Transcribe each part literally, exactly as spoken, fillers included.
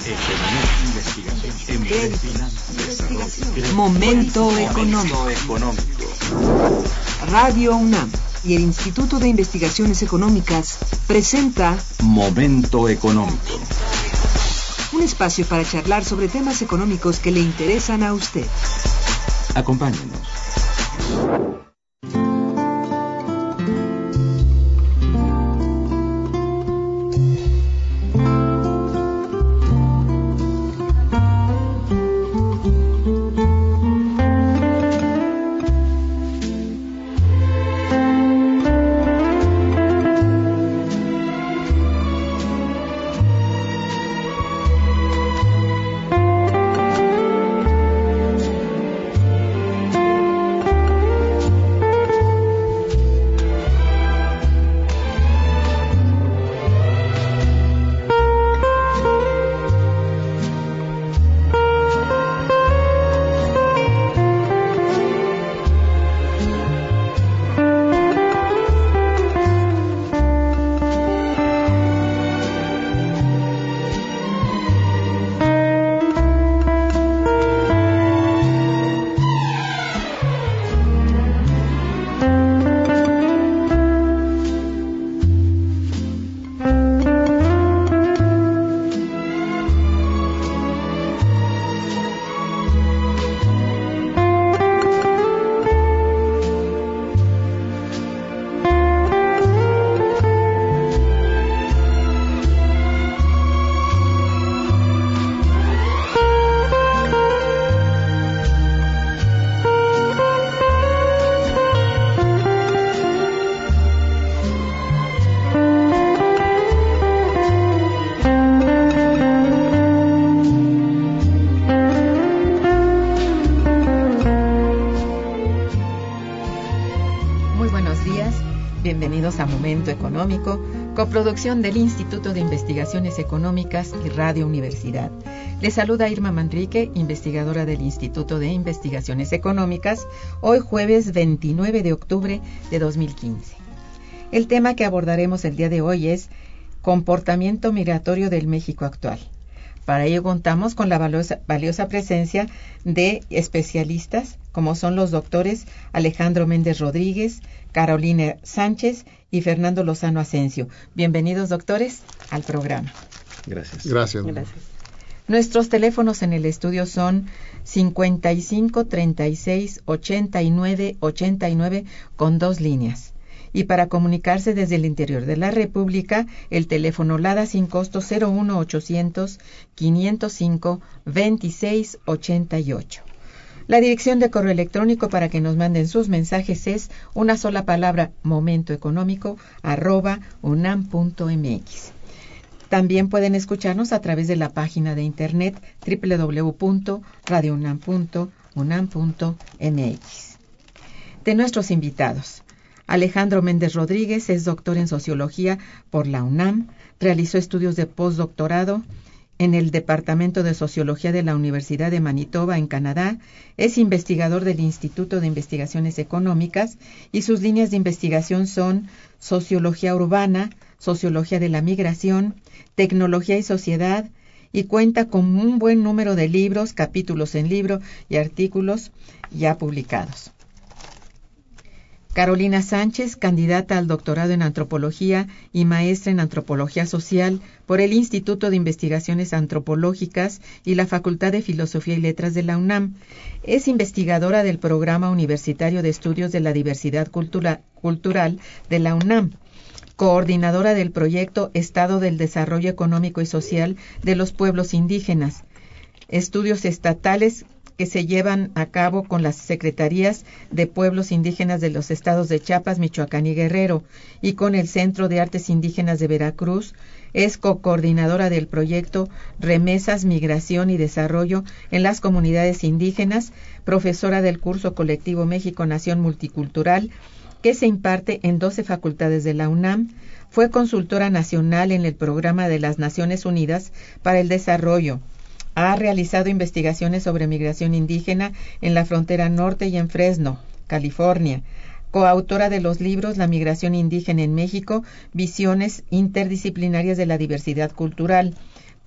Momento económico. Radio UNAM y el Instituto de Investigaciones Económicas presenta Momento económico. Un espacio para charlar sobre temas económicos que le interesan a usted. Acompáñenos. A Momento Económico, coproducción del Instituto de Investigaciones Económicas y Radio Universidad. Les saluda Irma Manrique, investigadora del Instituto de Investigaciones Económicas, hoy jueves veintinueve de octubre de dos mil quince. El tema que abordaremos el día de hoy es comportamiento migratorio del México actual. Para ello contamos con la valiosa, valiosa presencia de especialistas, como son los doctores Alejandro Méndez Rodríguez, Carolina Sánchez y Fernando Lozano Asensio. Bienvenidos, doctores, al programa. Gracias. Gracias. Gracias. Nuestros teléfonos en el estudio son cincuenta y cinco, treinta y seis, ochenta y nueve, ochenta y nueve con dos líneas. Y para comunicarse desde el interior de la República, el teléfono LADA sin costo cero uno ochocientos, quinientos cinco, veintiséis ochenta y ocho. La dirección de correo electrónico para que nos manden sus mensajes es una sola palabra, momentoeconómico, arroba unam punto mx. También pueden escucharnos a través de la página de internet doble u doble u doble u punto radio unam punto unam punto mx. De nuestros invitados, Alejandro Méndez Rodríguez es doctor en Sociología por la UNAM, realizó estudios de postdoctorado en el Departamento de Sociología de la Universidad de Manitoba, en Canadá, es investigador del Instituto de Investigaciones Económicas y sus líneas de investigación son Sociología Urbana, Sociología de la Migración, Tecnología y Sociedad, y cuenta con un buen número de libros, capítulos en libro y artículos ya publicados. Carolina Sánchez, candidata al doctorado en Antropología y maestra en Antropología Social por el Instituto de Investigaciones Antropológicas y la Facultad de Filosofía y Letras de la UNAM. Es investigadora del Programa Universitario de Estudios de la Diversidad Cultura, Cultural de la UNAM, coordinadora del proyecto Estado del Desarrollo Económico y Social de los Pueblos Indígenas, estudios estatales que se llevan a cabo con las Secretarías de Pueblos Indígenas de los estados de Chiapas, Michoacán y Guerrero, y con el Centro de Artes Indígenas de Veracruz. Es co-coordinadora del proyecto Remesas, Migración y Desarrollo en las Comunidades Indígenas, profesora del curso colectivo México Nación Multicultural, que se imparte en doce facultades de la UNAM. Fue consultora nacional en el Programa de las Naciones Unidas para el Desarrollo. Ha realizado investigaciones sobre migración indígena en la frontera norte y en Fresno, California. Coautora de los libros La migración indígena en México, Visiones interdisciplinarias de la diversidad cultural,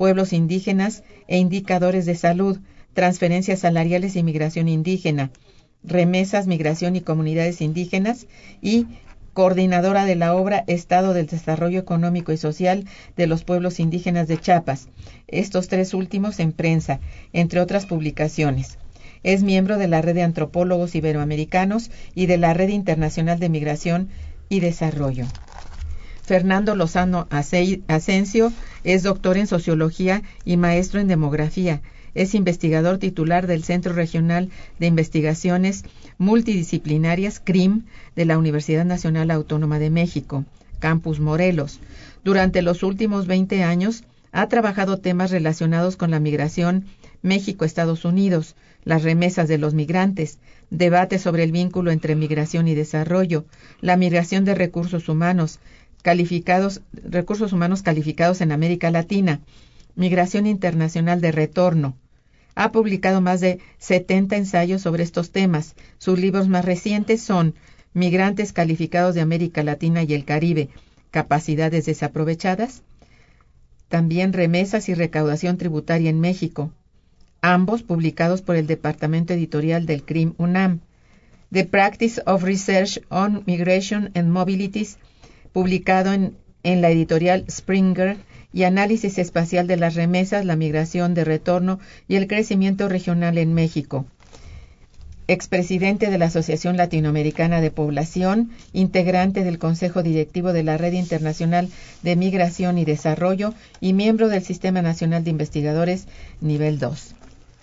pueblos indígenas e indicadores de salud, transferencias salariales y migración indígena, remesas, migración y comunidades indígenas, y coordinadora de la obra Estado del Desarrollo Económico y Social de los Pueblos Indígenas de Chiapas, estos tres últimos en prensa, entre otras publicaciones. Es miembro de la Red de Antropólogos Iberoamericanos y de la Red Internacional de Migración y Desarrollo. Fernando Lozano Asensio es doctor en Sociología y maestro en Demografía. Es investigador titular del Centro Regional de Investigaciones Multidisciplinarias, C R I M, de la Universidad Nacional Autónoma de México, Campus Morelos. Durante los últimos veinte años ha trabajado temas relacionados con la migración México-Estados Unidos, las remesas de los migrantes, debate sobre el vínculo entre migración y desarrollo, la migración de recursos humanos calificados, recursos humanos calificados en América Latina, migración internacional de retorno. Ha publicado más de setenta ensayos sobre estos temas. Sus libros más recientes son Migrantes calificados de América Latina y el Caribe, capacidades desaprovechadas. También Remesas y recaudación tributaria en México, ambos publicados por el Departamento Editorial del C R I M UNAM. The Practice of Research on Migration and Mobilities, publicado en, en la editorial Springer, y Análisis espacial de las remesas, la migración de retorno y el crecimiento regional en México. Expresidente de la Asociación Latinoamericana de Población, integrante del Consejo Directivo de la Red Internacional de Migración y Desarrollo y miembro del Sistema Nacional de Investigadores Nivel dos.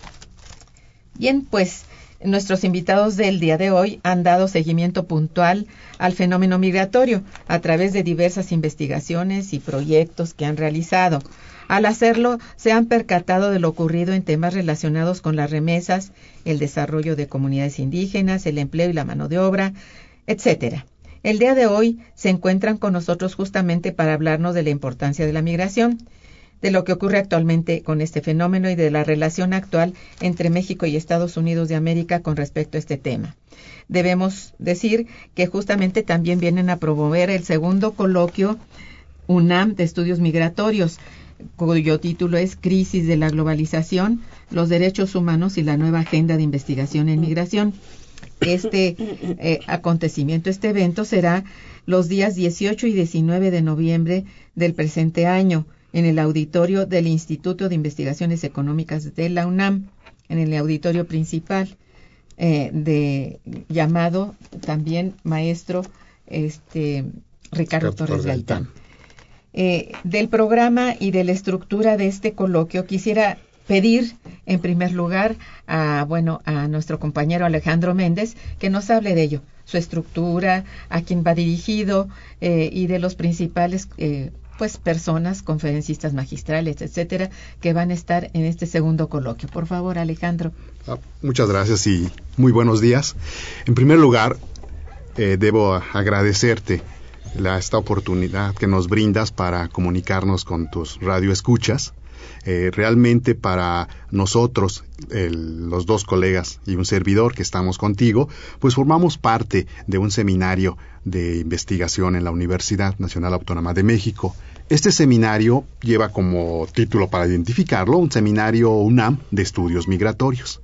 Bien, pues nuestros invitados del día de hoy han dado seguimiento puntual al fenómeno migratorio a través de diversas investigaciones y proyectos que han realizado. Al hacerlo, se han percatado de lo ocurrido en temas relacionados con las remesas, el desarrollo de comunidades indígenas, el empleo y la mano de obra, etcétera. El día de hoy se encuentran con nosotros justamente para hablarnos de la importancia de la migración, de lo que ocurre actualmente con este fenómeno y de la relación actual entre México y Estados Unidos de América con respecto a este tema. Debemos decir que justamente también vienen a promover el segundo coloquio UNAM de Estudios Migratorios, cuyo título es Crisis de la Globalización, los Derechos Humanos y la Nueva Agenda de Investigación en Migración. Este eh, acontecimiento, este evento será los días dieciocho y diecinueve de noviembre del presente año, en el auditorio del Instituto de Investigaciones Económicas de la UNAM, en el auditorio principal, eh, de llamado también maestro este Ricardo Torres Gaitán. Eh, del programa y de la estructura de este coloquio quisiera pedir en primer lugar a bueno a nuestro compañero Alejandro Méndez que nos hable de ello, su estructura, a quién va dirigido eh, y de los principales eh, pues personas, conferencistas magistrales, etcétera, que van a estar en este segundo coloquio. Por favor, Alejandro. Ah, muchas gracias y muy buenos días. En primer lugar, eh, debo agradecerte la, esta oportunidad que nos brindas para comunicarnos con tus radioescuchas. Eh, realmente para nosotros, el, los dos colegas y un servidor que estamos contigo, pues formamos parte de un seminario de investigación en la Universidad Nacional Autónoma de México. Este seminario lleva como título, para identificarlo, un seminario UNAM de estudios migratorios.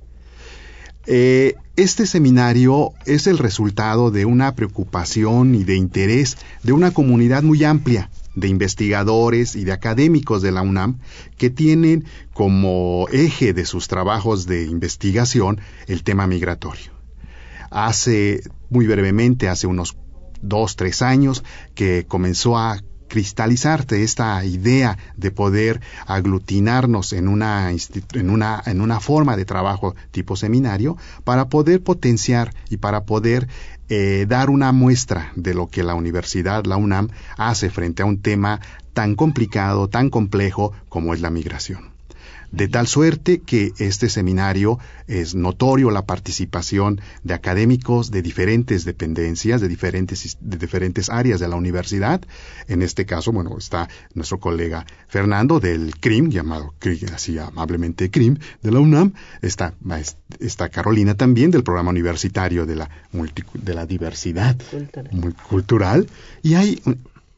Eh, este seminario es el resultado de una preocupación y de interés de una comunidad muy amplia de investigadores y de académicos de la UNAM que tienen como eje de sus trabajos de investigación el tema migratorio. Hace, muy brevemente, hace unos dos, tres años que comenzó a cristalizarte esta idea de poder aglutinarnos en una, en una, en una forma de trabajo tipo seminario para poder potenciar y para poder eh, dar una muestra de lo que la universidad, la UNAM, hace frente a un tema tan complicado, tan complejo como es la migración. De tal suerte que este seminario es notorio la participación de académicos de diferentes dependencias, de diferentes, de diferentes áreas de la universidad. En este caso, bueno, está nuestro colega Fernando del C R I M, llamado así amablemente C R I M, de la UNAM. Está, está Carolina también del programa universitario de la, multi, de la diversidad cultural. Muy cultural. Y hay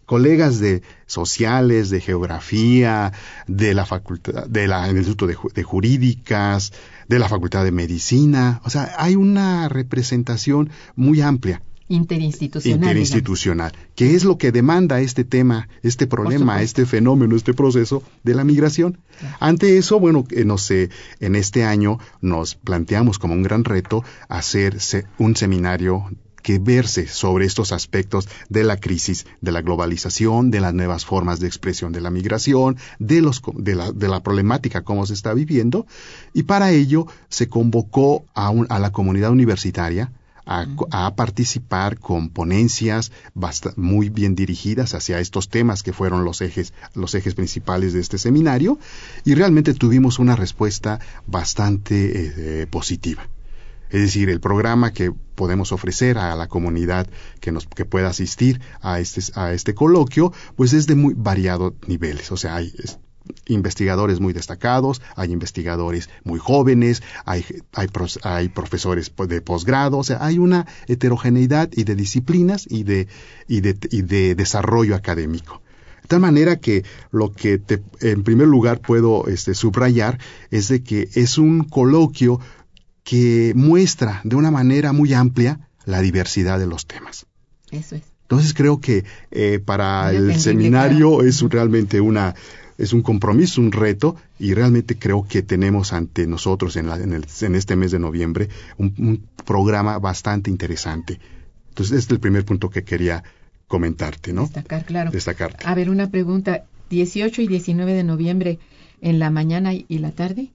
colegas de sociales, de geografía, de la facultad, de la, del Instituto de, de Jurídicas, de la Facultad de Medicina. O sea, hay una representación muy amplia. Interinstitucional. Interinstitucional, digamos. Que es lo que demanda este tema, este problema, este fenómeno, este proceso de la migración. Claro. Ante eso, bueno, eh, no sé, en este año nos planteamos como un gran reto hacer se, un seminario que verse sobre estos aspectos de la crisis, de la globalización, de las nuevas formas de expresión de la migración, de los de la, de la problemática cómo se está viviendo, y para ello se convocó a, un, a la comunidad universitaria A, a participar con ponencias bast- muy bien dirigidas hacia estos temas que fueron los ejes, los ejes principales de este seminario, y realmente tuvimos una respuesta bastante eh, positiva. Es decir, el programa que podemos ofrecer a la comunidad que nos que pueda asistir a este a este coloquio, pues es de muy variados niveles. O sea, hay es, investigadores muy destacados, hay investigadores muy jóvenes, hay, hay, hay profesores de posgrado, o sea, hay una heterogeneidad y de disciplinas y de, y de, y de desarrollo académico. De tal manera que lo que te, en primer lugar puedo este, subrayar es de que es un coloquio que muestra de una manera muy amplia la diversidad de los temas. Eso es. Entonces creo que eh, para muy el seminario claro. es realmente una es un compromiso, un reto, y realmente creo que tenemos ante nosotros en, la, en, el, en este mes de noviembre un, un programa bastante interesante. Entonces, este es el primer punto que quería comentarte, ¿no? Destacar, claro. Destacarte. A ver, una pregunta. dieciocho y diecinueve de noviembre, ¿en la mañana y la tarde?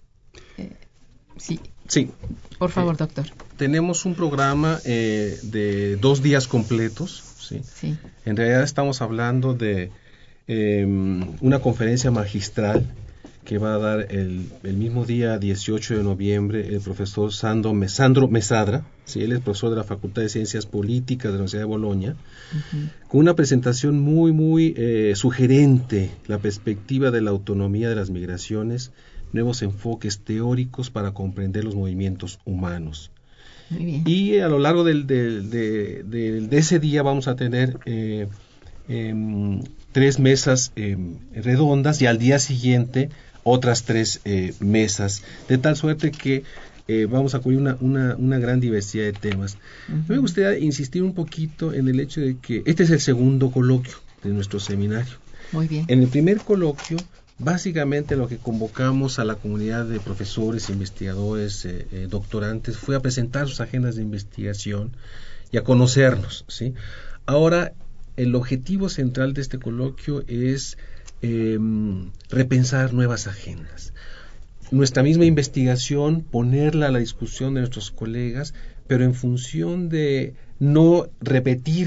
Eh, sí. Sí. Por favor, eh, doctor. Tenemos un programa eh, de dos días completos, ¿sí? Sí. En realidad estamos hablando de Eh, una conferencia magistral que va a dar el, el mismo día dieciocho de noviembre el profesor Sandro, Sandro Mesadra, ¿sí? Él es profesor de la Facultad de Ciencias Políticas de la Universidad de Bologna, uh-huh. con una presentación muy muy eh, sugerente, la perspectiva de la autonomía de las migraciones, nuevos enfoques teóricos para comprender los movimientos humanos. Muy bien. Y a lo largo del, del, de, de, de ese día vamos a tener eh, eh, tres mesas eh, redondas y al día siguiente otras tres eh, mesas, de tal suerte que eh, vamos a cubrir una, una, una gran diversidad de temas. Uh-huh. Me gustaría insistir un poquito en el hecho de que este es el segundo coloquio de nuestro seminario. Muy bien. En el primer coloquio, básicamente lo que convocamos a la comunidad de profesores, investigadores, eh, eh, doctorantes, fue a presentar sus agendas de investigación y a conocernos, ¿sí? Ahora, el objetivo central de este coloquio es eh, repensar nuevas agendas. Nuestra misma investigación, ponerla a la discusión de nuestros colegas, pero en función de no repetir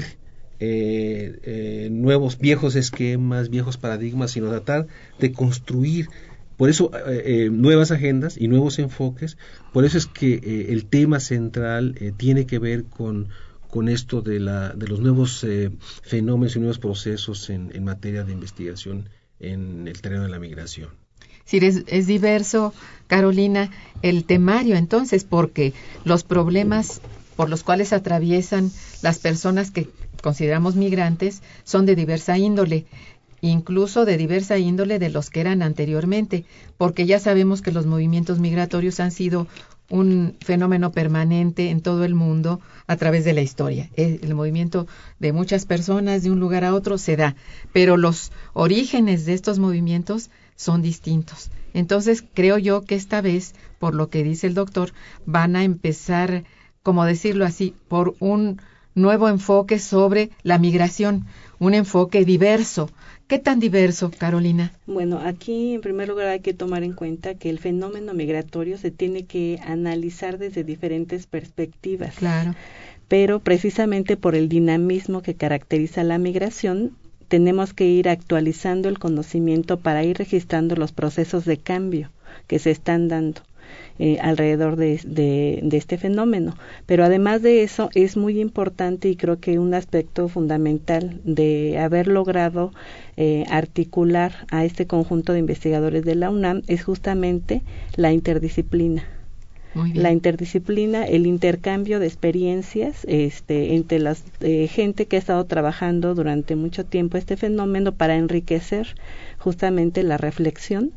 eh, eh, nuevos, viejos esquemas, viejos paradigmas, sino tratar de construir, por eso, eh, eh, nuevas agendas y nuevos enfoques. Por eso es que eh, el tema central eh, tiene que ver con con esto de la de los nuevos eh, fenómenos y nuevos procesos en, en materia de investigación en el terreno de la migración. Sí, es, es diverso, Carolina, el temario entonces, porque los problemas por los cuales atraviesan las personas que consideramos migrantes son de diversa índole, incluso de diversa índole de los que eran anteriormente, porque ya sabemos que los movimientos migratorios han sido un fenómeno permanente en todo el mundo a través de la historia. El movimiento de muchas personas de un lugar a otro se da, pero los orígenes de estos movimientos son distintos. Entonces, creo yo que esta vez, por lo que dice el doctor, van a empezar, como decirlo así, por un nuevo enfoque sobre la migración, un enfoque diverso. ¿Qué tan diverso, Carolina? Bueno, aquí en primer lugar hay que tomar en cuenta que el fenómeno migratorio se tiene que analizar desde diferentes perspectivas. Claro. Pero precisamente por el dinamismo que caracteriza la migración, tenemos que ir actualizando el conocimiento para ir registrando los procesos de cambio que se están dando eh, alrededor de, de, de este fenómeno. Pero además de eso, es muy importante y creo que un aspecto fundamental de haber logrado eh, articular a este conjunto de investigadores de la UNAM es justamente la interdisciplina. La interdisciplina, el intercambio de experiencias este, entre la eh, gente que ha estado trabajando durante mucho tiempo este fenómeno para enriquecer justamente la reflexión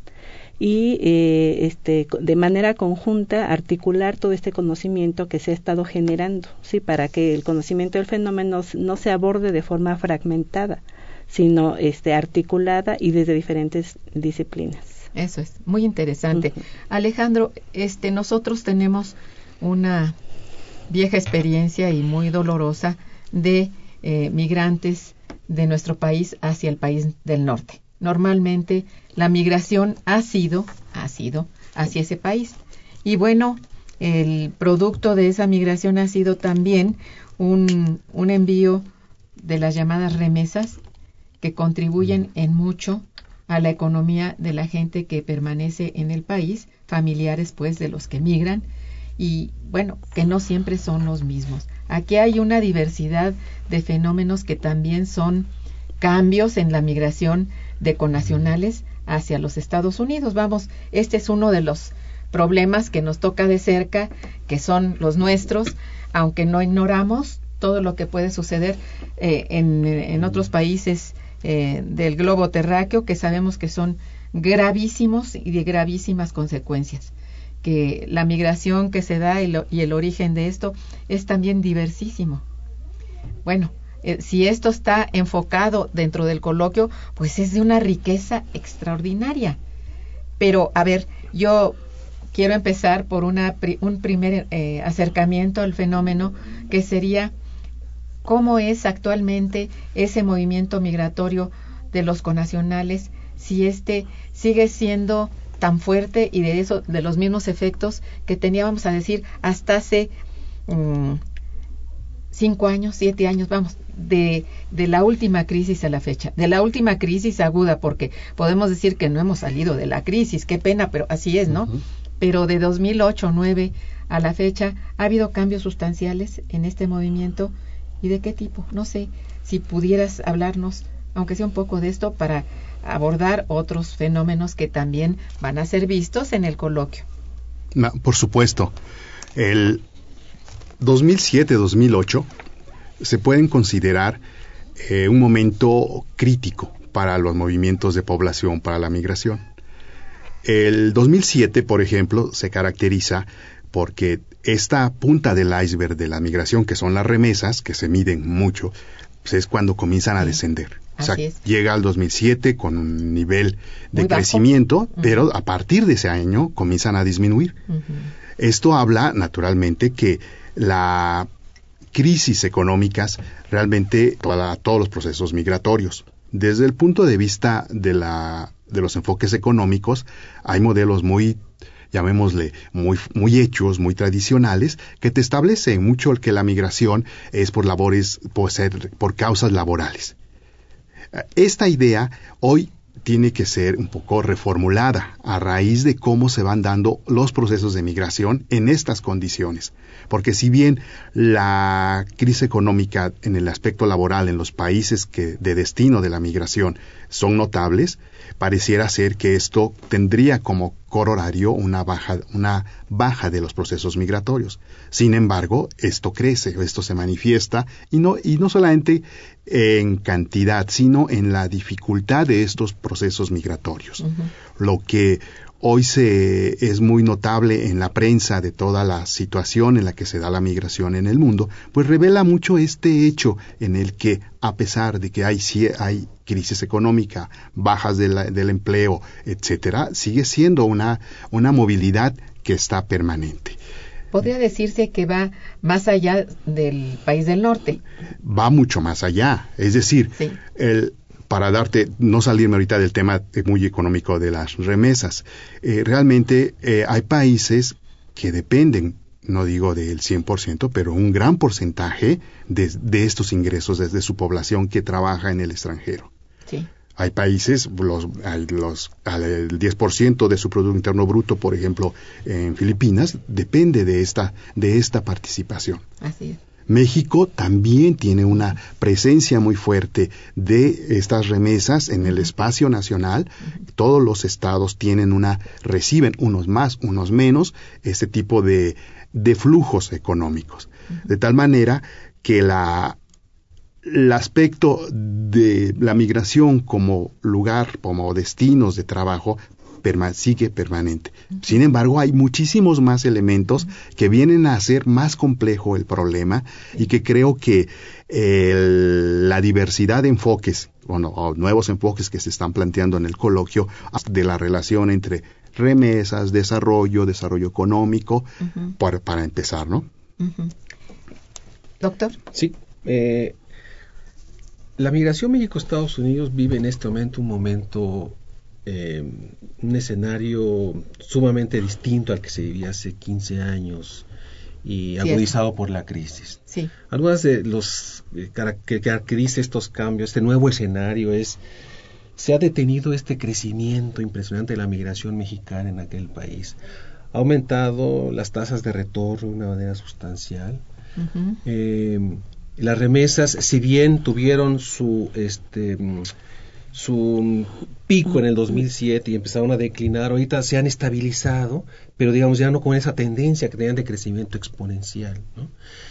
y eh, este, de manera conjunta articular todo este conocimiento que se ha estado generando, sí, para que el conocimiento del fenómeno no se aborde de forma fragmentada, sino este, articulada y desde diferentes disciplinas. Eso es, muy interesante. Uh-huh. Alejandro, este, nosotros tenemos una vieja experiencia y muy dolorosa de eh, migrantes de nuestro país hacia el país del norte. Normalmente la migración ha sido, ha sido hacia ese país. Y bueno, el producto de esa migración ha sido también un, un envío de las llamadas remesas que contribuyen en mucho a la economía de la gente que permanece en el país, familiares pues de los que migran, y bueno, que no siempre son los mismos. Aquí hay una diversidad de fenómenos que también son cambios en la migración de connacionales hacia los Estados Unidos. Vamos, este es uno de los problemas que nos toca de cerca, que son los nuestros, aunque no ignoramos todo lo que puede suceder eh, en, en otros países Eh, del globo terráqueo, que sabemos que son gravísimos y de gravísimas consecuencias, que la migración que se da y, lo, y el origen de esto es también diversísimo. Bueno, eh, si esto está enfocado dentro del coloquio, pues es de una riqueza extraordinaria. Pero, a ver, yo quiero empezar por una, un primer eh, acercamiento al fenómeno, que sería ¿cómo es actualmente ese movimiento migratorio de los connacionales? Si este sigue siendo tan fuerte y de eso, de los mismos efectos que tenía, vamos a decir, hasta hace um, cinco años, siete años, vamos, de, de la última crisis a la fecha, de la última crisis aguda, porque podemos decir que no hemos salido de la crisis, qué pena, pero así es, ¿no? Uh-huh. Pero de dos mil ocho, nueve a la fecha, ¿ha habido cambios sustanciales en este movimiento? ¿Y de qué tipo? No sé si pudieras hablarnos, aunque sea un poco de esto, para abordar otros fenómenos que también van a ser vistos en el coloquio. No, por supuesto. El dos mil siete dos mil ocho se pueden considerar eh, un momento crítico para los movimientos de población, para la migración. El dos mil siete, por ejemplo, se caracteriza porque esta punta del iceberg de la migración, que son las remesas, que se miden mucho, pues es cuando comienzan a descender. O sea, llega al dos mil siete con un nivel de Muy crecimiento, uh-huh. pero a partir de ese año comienzan a disminuir. Uh-huh. Esto habla, naturalmente, que la crisis económicas realmente toda, todos los procesos migratorios. Desde el punto de vista de, la, de los enfoques económicos, hay modelos muy llamémosle, muy, muy hechos, muy tradicionales, que te establecen mucho el que la migración es por labores, por ser, por causas laborales. Esta idea hoy tiene que ser un poco reformulada a raíz de cómo se van dando los procesos de migración en estas condiciones. Porque si bien la crisis económica en el aspecto laboral en los países que de destino de la migración son notables, pareciera ser que esto tendría como corolario una baja, una baja de los procesos migratorios. Sin embargo, esto crece, esto se manifiesta, y no, y no solamente en cantidad, sino en la dificultad de estos procesos migratorios. Uh-huh. Lo que hoy se es muy notable en la prensa de toda la situación en la que se da la migración en el mundo, pues revela mucho este hecho en el que, a pesar de que hay, hay crisis económica, bajas de la, del empleo, etcétera, sigue siendo una, una movilidad que está permanente. ¿Podría decirse que va más allá del país del norte? Va mucho más allá. Es decir, sí. el, para darte, no salirme ahorita del tema muy económico de las remesas, eh, realmente eh, hay países que dependen, no digo del cien por ciento, pero un gran porcentaje de, de estos ingresos desde su población que trabaja en el extranjero. Sí. Hay países, los, los, el diez por ciento de su Producto Interno Bruto, por ejemplo, en Filipinas, depende de esta, de esta participación. Así es. México también tiene una presencia muy fuerte de estas remesas en el espacio nacional. Todos los estados tienen una, reciben unos más, unos menos, este tipo de, de flujos económicos. De tal manera que la, el aspecto de la migración como lugar, como destinos de trabajo, Perma- sigue permanente. Sin embargo, hay muchísimos más elementos que vienen a hacer más complejo el problema y que creo que el, la diversidad de enfoques, bueno, o nuevos enfoques que se están planteando en el coloquio de la relación entre remesas, desarrollo, desarrollo económico, uh-huh. para, para empezar, ¿no? Uh-huh. Doctor. Sí. Eh, la migración México-Estados Unidos vive en este momento un momento Eh, un escenario sumamente distinto al que se vivía hace quince años y sí, agudizado es. por la crisis. Sí. Algunas de los eh, que caracteriza estos cambios, este nuevo escenario es, se ha detenido este crecimiento impresionante de la migración mexicana en aquel país. Ha aumentado las tasas de retorno de una manera sustancial. Uh-huh. Eh, las remesas, si bien tuvieron su este su pico en el dos mil siete y empezaron a declinar, ahorita se han estabilizado, pero digamos ya no con esa tendencia que tenían de crecimiento exponencial, ¿no?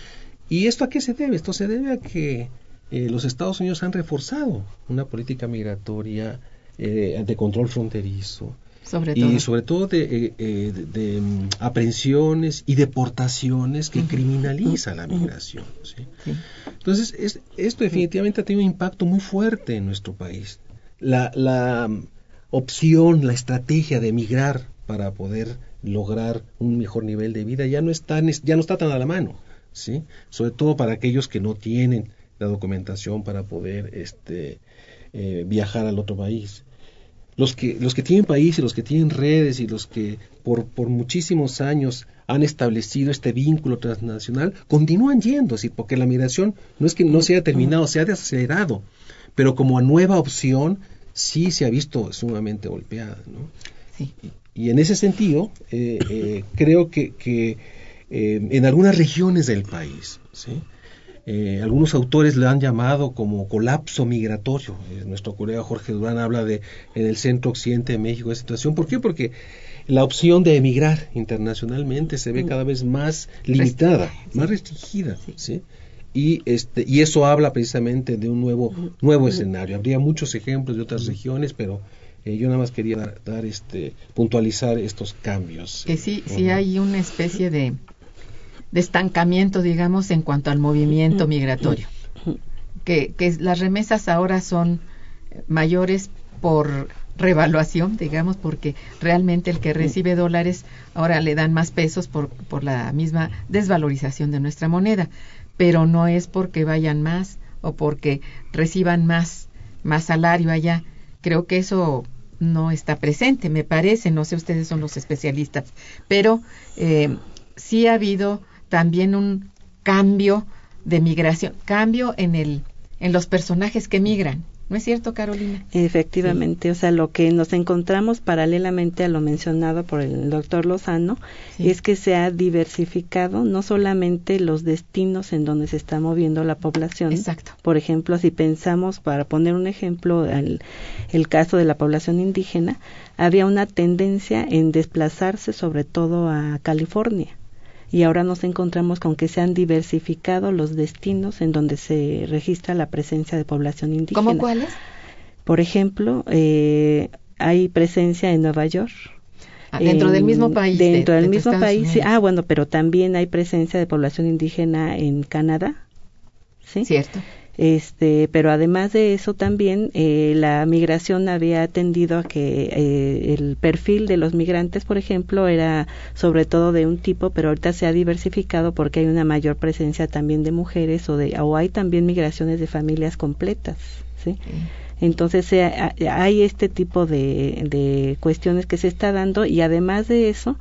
¿Y esto a qué se debe? Esto se debe a que eh, los Estados Unidos han reforzado una política migratoria eh, de control fronterizo, sobre y todo. sobre todo de, eh, eh, de, de um, aprehensiones y deportaciones que uh-huh. criminaliza la migración, ¿sí? Sí. Entonces, es, esto definitivamente ha tenido un impacto muy fuerte en nuestro país. La, la um, opción, la estrategia de emigrar para poder lograr un mejor nivel de vida ya no está, ya no está tan a la mano, ¿sí? Sobre todo para aquellos que no tienen la documentación para poder este, eh, viajar al otro país. Los que, los que tienen países, los que tienen redes y los que por, por muchísimos años han establecido este vínculo transnacional, continúan yendo, ¿sí? Porque la migración no es que no se haya terminado, se ha desacelerado, pero como nueva opción sí se ha visto sumamente golpeada, ¿no? Sí. Y, y en ese sentido, eh, eh, creo que, que eh, en algunas regiones del país, ¿sí? Eh, algunos autores lo han llamado como colapso migratorio. Eh, nuestro colega Jorge Durán habla de en el centro occidente de México de situación. ¿Por qué? Porque la opción de emigrar internacionalmente se ve cada vez más limitada, Restri- más restringida, sí. ¿sí? Y este y eso habla precisamente de un nuevo nuevo escenario. Habría muchos ejemplos de otras regiones, pero eh, yo nada más quería dar, dar este puntualizar estos cambios. Que sí, uh-huh. sí hay una especie de de estancamiento, digamos, en cuanto al movimiento migratorio, que, que las remesas ahora son mayores por revaluación, digamos, porque realmente el que recibe dólares ahora le dan más pesos por, por la misma desvalorización de nuestra moneda, pero no es porque vayan más o porque reciban más, más salario allá. Creo que eso no está presente, me parece, no sé, ustedes son los especialistas, pero eh, sí ha habido también un cambio de migración, cambio en el en los personajes que migran. ¿No es cierto, Carolina? Efectivamente, sí. O sea, lo que nos encontramos paralelamente a lo mencionado por el doctor Lozano, sí. es que se ha diversificado no solamente los destinos en donde se está moviendo la población. Exacto. Por ejemplo, si pensamos, para poner un ejemplo, el, el caso de la población indígena, había una tendencia en desplazarse sobre todo a California. Y ahora nos encontramos con que se han diversificado los destinos en donde se registra la presencia de población indígena. ¿Cómo cuáles? Por ejemplo, eh, hay presencia en Nueva York. Ah, dentro en, del mismo país. Dentro de, del de mismo Estados país, sí. Unidos. Ah, bueno, pero también hay presencia de población indígena en Canadá. ¿Sí? Cierto. Este, pero además de eso también eh, la migración había tendido a que eh, el perfil de los migrantes, por ejemplo, era sobre todo de un tipo, pero ahorita se ha diversificado porque hay una mayor presencia también de mujeres o de o hay también migraciones de familias completas, ¿sí? Sí. Entonces se, hay este tipo de, de cuestiones que se está dando y además de eso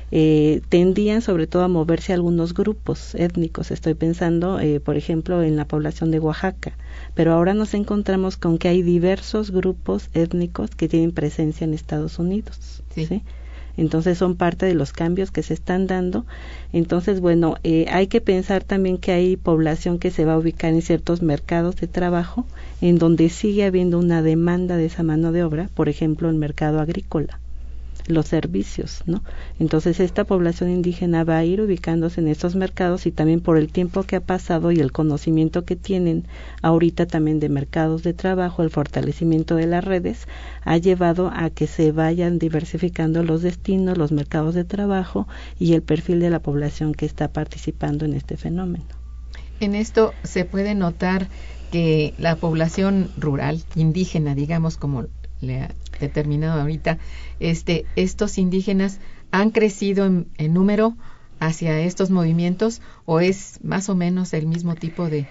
eh, tendían sobre todo a moverse algunos grupos étnicos. Estoy pensando, eh, por ejemplo, en la población de Oaxaca, pero ahora nos encontramos con que hay diversos grupos étnicos que tienen presencia en Estados Unidos. Sí. ¿sí? Entonces son parte de los cambios que se están dando. Entonces, bueno, eh, hay que pensar también que hay población que se va a ubicar en ciertos mercados de trabajo en donde sigue habiendo una demanda de esa mano de obra, por ejemplo, el mercado agrícola, los servicios, ¿no? Entonces esta población indígena va a ir ubicándose en estos mercados y también por el tiempo que ha pasado y el conocimiento que tienen ahorita también de mercados de trabajo, el fortalecimiento de las redes ha llevado a que se vayan diversificando los destinos, los mercados de trabajo y el perfil de la población que está participando en este fenómeno. En esto se puede notar que la población rural, indígena, digamos, como le ha determinado ahorita, este, estos indígenas han crecido en, en número hacia estos movimientos, o es más o menos el mismo tipo de,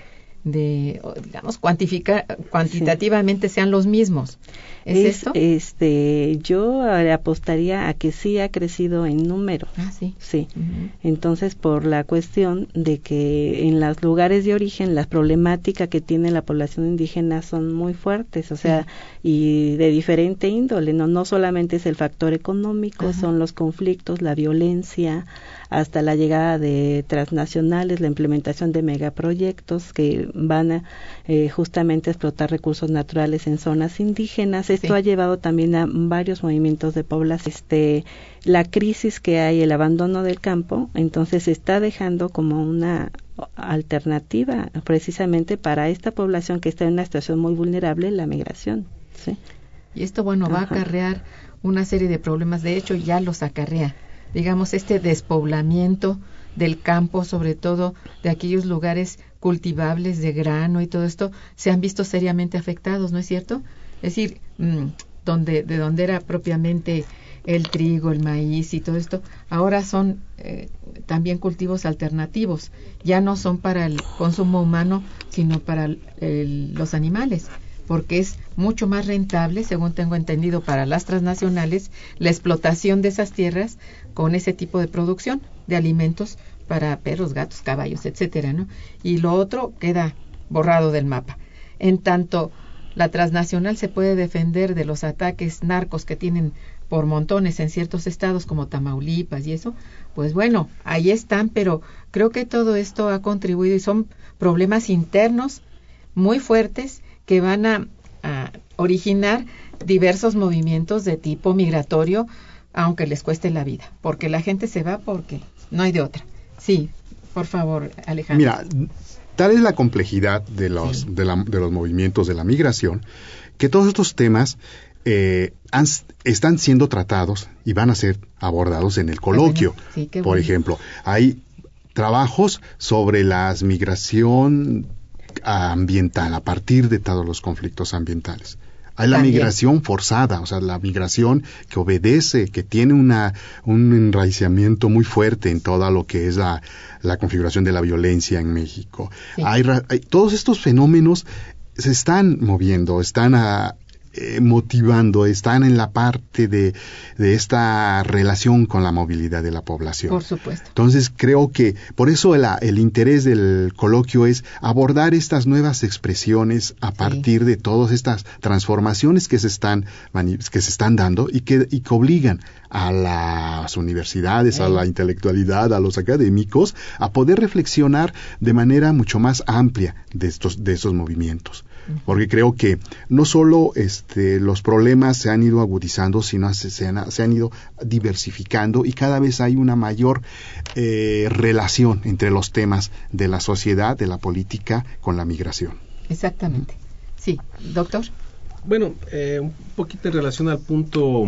de digamos, cuantificar, cuantitativamente sí. sean los mismos. ¿Es, es esto? Este, yo apostaría a que sí ha crecido en número. Ah, sí. Sí. Uh-huh. Entonces, por la cuestión de que en los lugares de origen la problemática que tiene la población indígena son muy fuertes, o sea, sí. y de diferente índole, no no solamente es el factor económico, uh-huh. son los conflictos, la violencia, hasta la llegada de transnacionales, la implementación de megaproyectos que van a eh, justamente a explotar recursos naturales en zonas indígenas. Esto sí. ha llevado también a varios movimientos de población. Este, la crisis que hay, el abandono del campo, entonces se está dejando como una alternativa precisamente para esta población que está en una situación muy vulnerable, la migración. ¿Sí? Y esto, bueno, Ajá. va a acarrear una serie de problemas, de hecho ya los acarrea. Digamos, este despoblamiento del campo, sobre todo de aquellos lugares cultivables de grano y todo esto, se han visto seriamente afectados, ¿no es cierto? Es decir, mmm, donde, de donde era propiamente el trigo, el maíz y todo esto, ahora son eh, también cultivos alternativos, ya no son para el consumo humano, sino para el, los animales, porque es mucho más rentable, según tengo entendido, para las transnacionales, la explotación de esas tierras con ese tipo de producción de alimentos para perros, gatos, caballos, etcétera, ¿no? Y lo otro queda borrado del mapa. En tanto, la transnacional se puede defender de los ataques narcos que tienen por montones en ciertos estados como Tamaulipas y eso, pues bueno, ahí están, pero creo que todo esto ha contribuido y son problemas internos muy fuertes que van a, a originar diversos movimientos de tipo migratorio, aunque les cueste la vida, porque la gente se va porque no hay de otra. Sí, por favor, Alejandro. Mira, tal es la complejidad de los, sí. de, la, de los movimientos de la migración, que todos estos temas eh, han, están siendo tratados y van a ser abordados en el coloquio. Bueno, sí, qué por bueno. ejemplo, hay trabajos sobre la migración ambiental, a partir de todos los conflictos ambientales. Hay la También. migración forzada, o sea, la migración que obedece, que tiene una un enraizamiento muy fuerte en toda lo que es la, la configuración de la violencia en México. Sí. Hay, hay, todos estos fenómenos se están moviendo, están a, eh, motivando, están en la parte de, de esta relación con la movilidad de la población. Por supuesto. Entonces creo que por eso el, el interés del coloquio es abordar estas nuevas expresiones a partir sí. de todas estas transformaciones que se están que se están dando y que, y que obligan a las universidades, sí. a la intelectualidad, a los académicos a poder reflexionar de manera mucho más amplia de estos de estos movimientos. Porque creo que no solo este, los problemas se han ido agudizando, sino se, se, han, se han ido diversificando y cada vez hay una mayor eh, relación entre los temas de la sociedad, de la política, con la migración. Exactamente. Sí, doctor. Bueno, eh, un poquito en relación al punto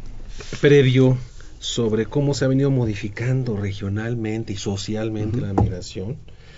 previo sobre cómo se ha venido modificando regionalmente y socialmente uh-huh. la migración.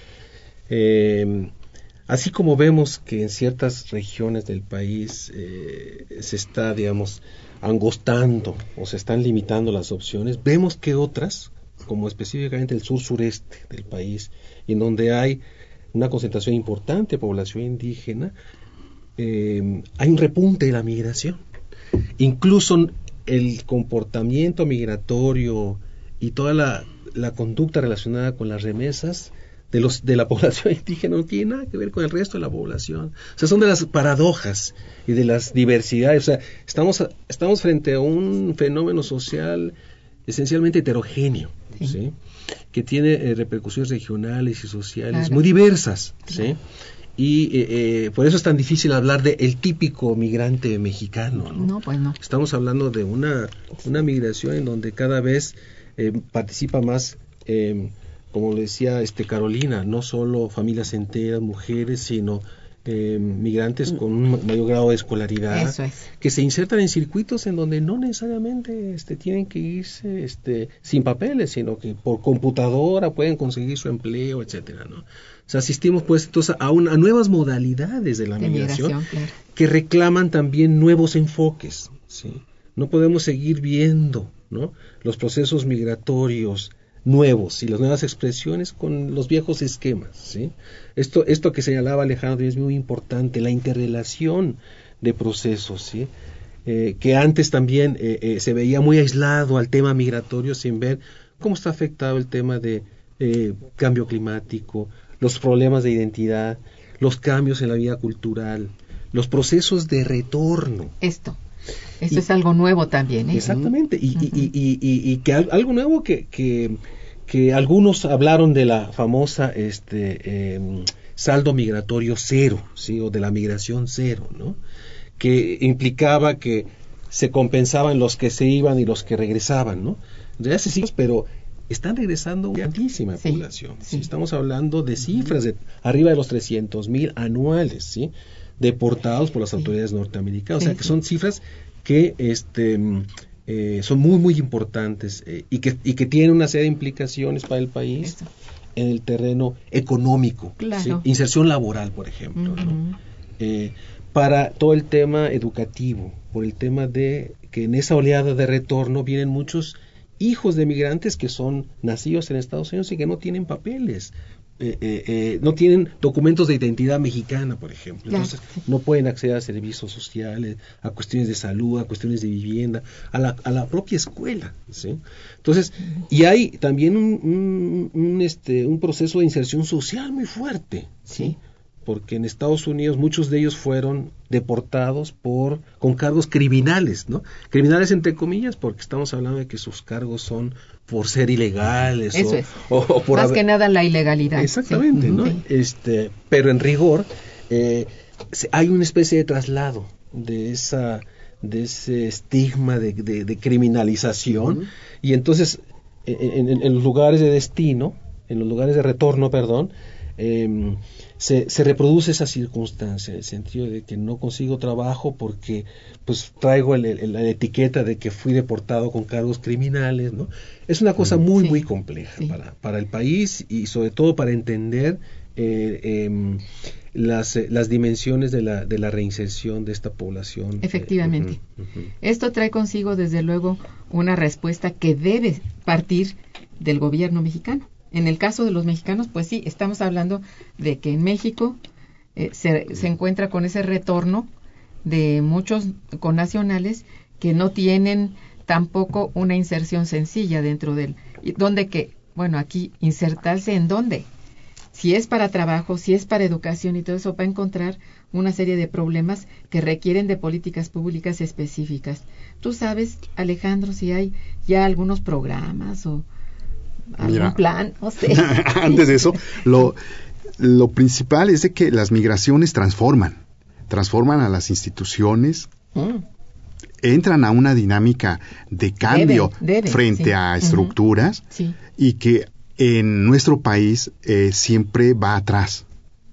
Eh, Así como vemos que en ciertas regiones del país eh, se está, digamos, angostando o se están limitando las opciones, vemos que otras, como específicamente el sur-sureste del país, en donde hay una concentración importante de población indígena, eh, hay un repunte de la migración. Incluso el comportamiento migratorio y toda la, la conducta relacionada con las remesas de los de la población indígena no tiene nada que ver con el resto de la población. O sea, son de las paradojas y de las diversidades. O sea, estamos estamos frente a un fenómeno social esencialmente heterogéneo, sí. ¿sí? Que tiene eh, repercusiones regionales y sociales Claro. muy diversas, Claro. ¿sí? Y eh, eh, por eso es tan difícil hablar de el típico migrante mexicano, ¿no? No, pues no. Estamos hablando de una, una migración en donde cada vez eh, participa más, eh, como le decía este Carolina, no solo familias enteras, mujeres, sino eh, migrantes con un mayor grado de escolaridad, Eso es. que se insertan en circuitos en donde no necesariamente este, tienen que irse este, sin papeles, sino que por computadora pueden conseguir su empleo, etcétera, ¿no? O sea, asistimos pues entonces a, una, a nuevas modalidades de la De migración, migración, claro. que reclaman también nuevos enfoques, ¿sí? No podemos seguir viendo, ¿no?, los procesos migratorios nuevos y las nuevas expresiones con los viejos esquemas, ¿sí? Esto, esto que señalaba Alejandro es muy importante, la interrelación de procesos, ¿sí? Eh, que antes también eh, eh, se veía muy aislado al tema migratorio sin ver cómo está afectado el tema de eh, cambio climático, los problemas de identidad, los cambios en la vida cultural, los procesos de retorno. Esto. Esto Y- es algo nuevo también, ¿eh? Exactamente, y, Ujú. y, y, y, y que al- algo nuevo que, que, que algunos hablaron de la famosa este eh, saldo migratorio cero, ¿sí? O de la migración cero, ¿no? Que implicaba que se compensaban los que se iban y los que regresaban, ¿no? En realidad sí, pero están regresando una grandísima Sí, población. sí. ¿Sí? Estamos hablando de cifras de arriba de los trescientos mil anuales, ¿sí? Deportados por las Sí. autoridades norteamericanas. Sí, o sea, que sí. son cifras que este mm, eh, son muy, muy importantes eh, y, que, y que tienen una serie de implicaciones para el país Eso. en el terreno económico. Claro. ¿sí? Inserción laboral, por ejemplo, ¿no? Ujú. Eh, para todo el tema educativo, por el tema de que en esa oleada de retorno vienen muchos hijos de migrantes que son nacidos en Estados Unidos y que no tienen papeles, eh, eh, eh, no tienen documentos de identidad mexicana, por ejemplo. Claro, Entonces sí. no pueden acceder a servicios sociales, a cuestiones de salud, a cuestiones de vivienda, a la, a la propia escuela, ¿sí? Entonces, y hay también un, un, un, este, un proceso de inserción social muy fuerte, ¿sí? Sí. Porque en Estados Unidos muchos de ellos fueron deportados por con cargos criminales, ¿no? Criminales entre comillas, porque estamos hablando de que sus cargos son por ser ilegales Eso o, es. o- o por Más haber- que nada la ilegalidad. Exactamente, Sí. ¿no? Sí. Este, pero en rigor eh, se- hay una especie de traslado de esa de ese estigma de, de- de criminalización Ujú. y entonces en, en- en los lugares de destino, en los lugares de retorno, perdón, eh, se, se reproduce esa circunstancia, en el sentido de que no consigo trabajo porque pues traigo el- el- la etiqueta de que fui deportado con cargos criminales, ¿no? Es una cosa muy, Sí, muy compleja sí. para, para el país y sobre todo para entender eh, em, las, eh, las dimensiones de la, de la reinserción de esta población. Efectivamente. Eh, ujú, ujú. Esto trae consigo, desde luego, una respuesta que debe partir del gobierno mexicano. En el caso de los mexicanos, pues sí, estamos hablando de que en México eh, se, se encuentra con ese retorno de muchos connacionales que no tienen tampoco una inserción sencilla dentro del... y ¿Dónde que? Bueno, aquí, insertarse en dónde. Si es para trabajo, si es para educación y todo eso, va a encontrar una serie de problemas que requieren de políticas públicas específicas. ¿Tú sabes, Alejandro, si hay ya algunos programas o algún Mira, plan? No sé. Antes de eso, lo, lo principal es de que las migraciones transforman, transforman a las instituciones, Mm, entran a una dinámica de cambio Deben, deben, frente sí. a Ujú. estructuras sí, y que en nuestro país eh, siempre va atrás.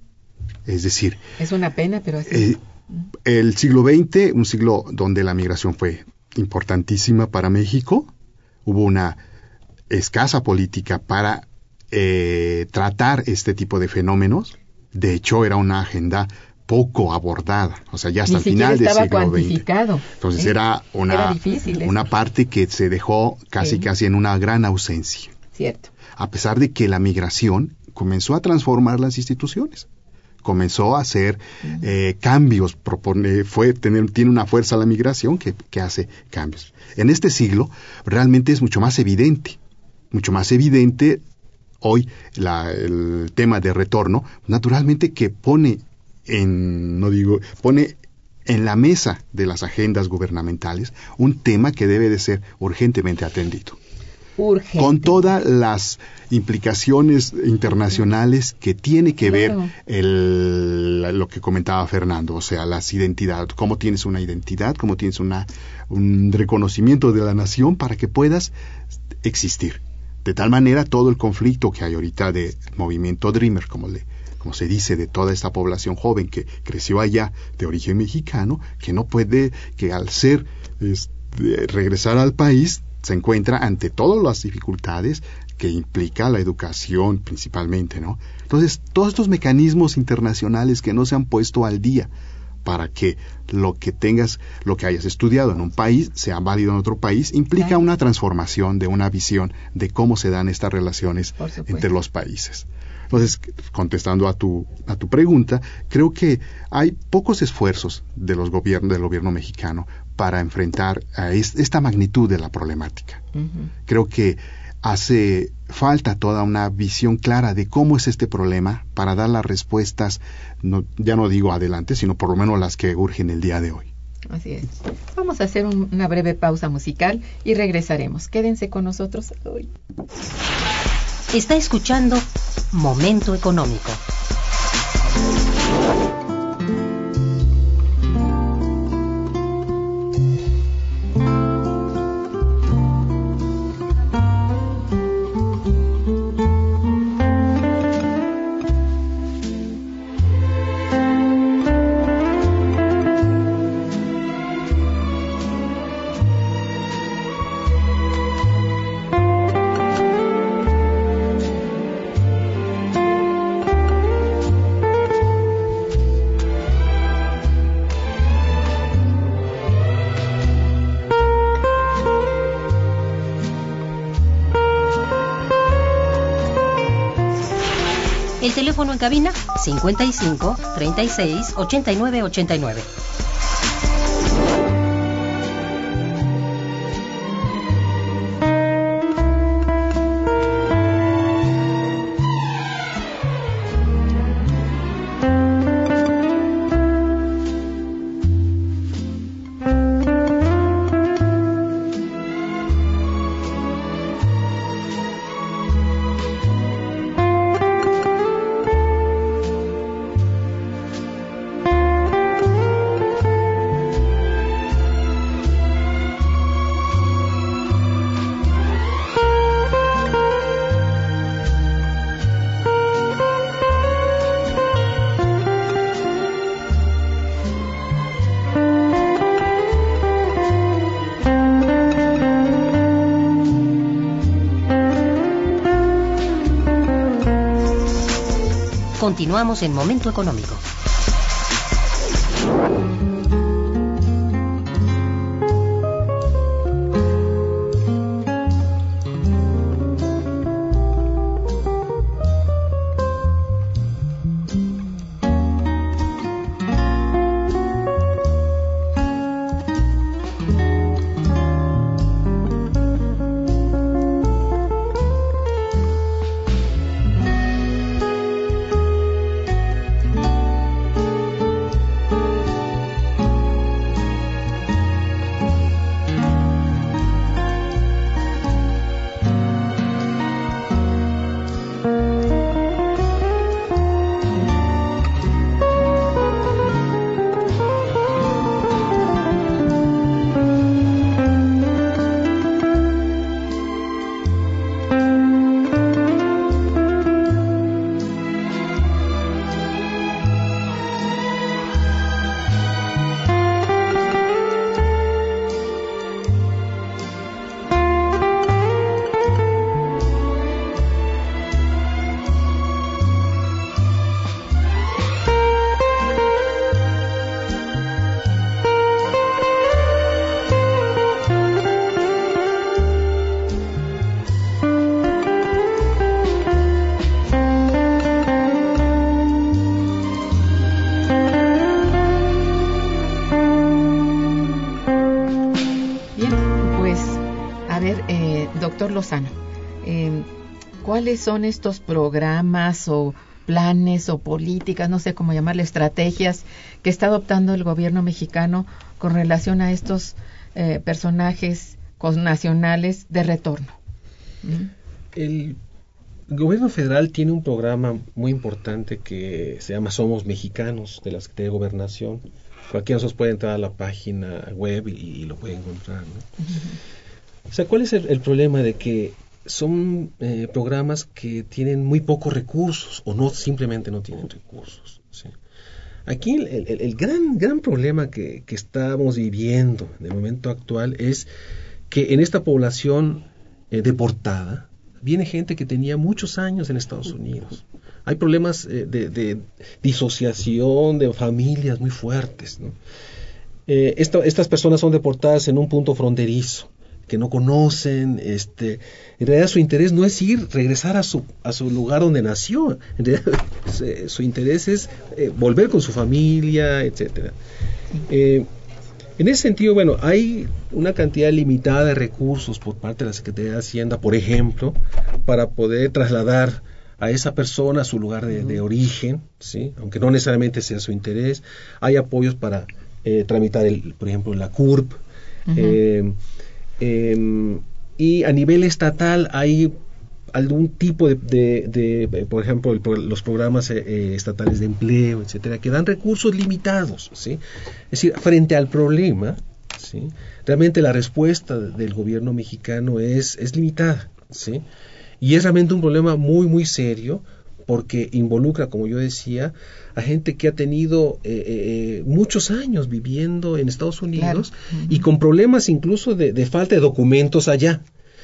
Es decir, es una pena, pero así. eh, el siglo veinte, un siglo donde la migración fue importantísima para México, hubo una escasa política para eh, tratar este tipo de fenómenos. De hecho, era una agenda poco abordada, o sea, ya hasta Ni el siquiera final del estaba siglo veinte. cuantificado. Entonces ¿eh? era una, Era difícil eso. una parte que se dejó casi Sí. casi en una gran ausencia, Cierto. a pesar de que la migración comenzó a transformar las instituciones, comenzó a hacer eh, cambios, propone, fue tener, tiene una fuerza la migración que, que hace cambios. En este siglo realmente es mucho más evidente, mucho más evidente hoy la, el tema de retorno, naturalmente que pone en, no digo, pone en la mesa de las agendas gubernamentales un tema que debe de ser urgentemente atendido. Urgente. Con todas las implicaciones internacionales que tiene que Claro. ver el, lo que comentaba Fernando, o sea, las identidades, cómo tienes una identidad, cómo tienes una, un reconocimiento de la nación para que puedas existir. De tal manera, todo el conflicto que hay ahorita de movimiento Dreamer, como le como se dice, de toda esta población joven que creció allá de origen mexicano, que no puede, que al ser este, regresar al país, se encuentra ante todas las dificultades que implica la educación principalmente, ¿no? Entonces, todos estos mecanismos internacionales que no se han puesto al día para que lo que tengas, lo que hayas estudiado en un país sea válido en otro país, implica Claro. una transformación de una visión de cómo se dan estas relaciones Por supuesto. entre los países. Entonces, contestando a tu a tu pregunta, creo que hay pocos esfuerzos de los gobiernos del gobierno mexicano para enfrentar a es, esta magnitud de la problemática. Ujú. Creo que hace falta toda una visión clara de cómo es este problema para dar las respuestas, no, ya no digo adelante, sino por lo menos las que urgen el día de hoy. Así es. Vamos a hacer un- una breve pausa musical y regresaremos. Quédense con nosotros hoy. Está escuchando Momento Económico. El teléfono en cabina cincuenta y cinco, treinta y seis, ochenta y nueve, ochenta y nueve. Continuamos en Momento Económico. Doctor Lozano, eh, ¿cuáles son estos programas o planes o políticas, no sé cómo llamarle, estrategias que está adoptando el gobierno mexicano con relación a estos eh, personajes connacionales de retorno? ¿Mm? El gobierno federal tiene un programa muy importante que se llama Somos Mexicanos, de la Secretaría de Gobernación. Cualquiera de nosotros puede entrar a la página web y, y lo puede encontrar, ¿no? Uh-huh. O sea, ¿cuál es el, el problema de que son eh, programas que tienen muy pocos recursos o no simplemente no tienen recursos? ¿Sí? Aquí el, el, el gran, gran problema que, que estamos viviendo en el momento actual es que en esta población eh, deportada viene gente que tenía muchos años en Estados Unidos. Hay problemas eh, de, de disociación de familias muy fuertes, ¿no? Eh, esta, estas personas son deportadas en un punto fronterizo que no conocen, este, en realidad su interés no es ir, regresar a su, a su lugar donde nació, en realidad su, su interés es eh, volver con su familia, etcétera. Eh, En ese sentido, bueno, hay una cantidad limitada de recursos por parte de la Secretaría de Hacienda, por ejemplo, para poder trasladar a esa persona a su lugar de, de origen, ¿sí? Aunque no necesariamente sea su interés. Hay apoyos para eh, tramitar, el, por ejemplo, la C U R P. Uh-huh. eh, eh, y a nivel estatal hay algún tipo de, de, de, de por ejemplo, el, los programas eh, estatales de empleo, etcétera, que dan recursos limitados, ¿sí? Es decir, frente al problema, ¿sí? Realmente la respuesta del gobierno mexicano es, es limitada, ¿sí? Y es realmente un problema muy, muy serio, porque involucra, como yo decía, a gente que ha tenido eh, eh, muchos años viviendo en Estados Unidos, claro. Uh-huh. Y con problemas incluso de, de falta de documentos allá.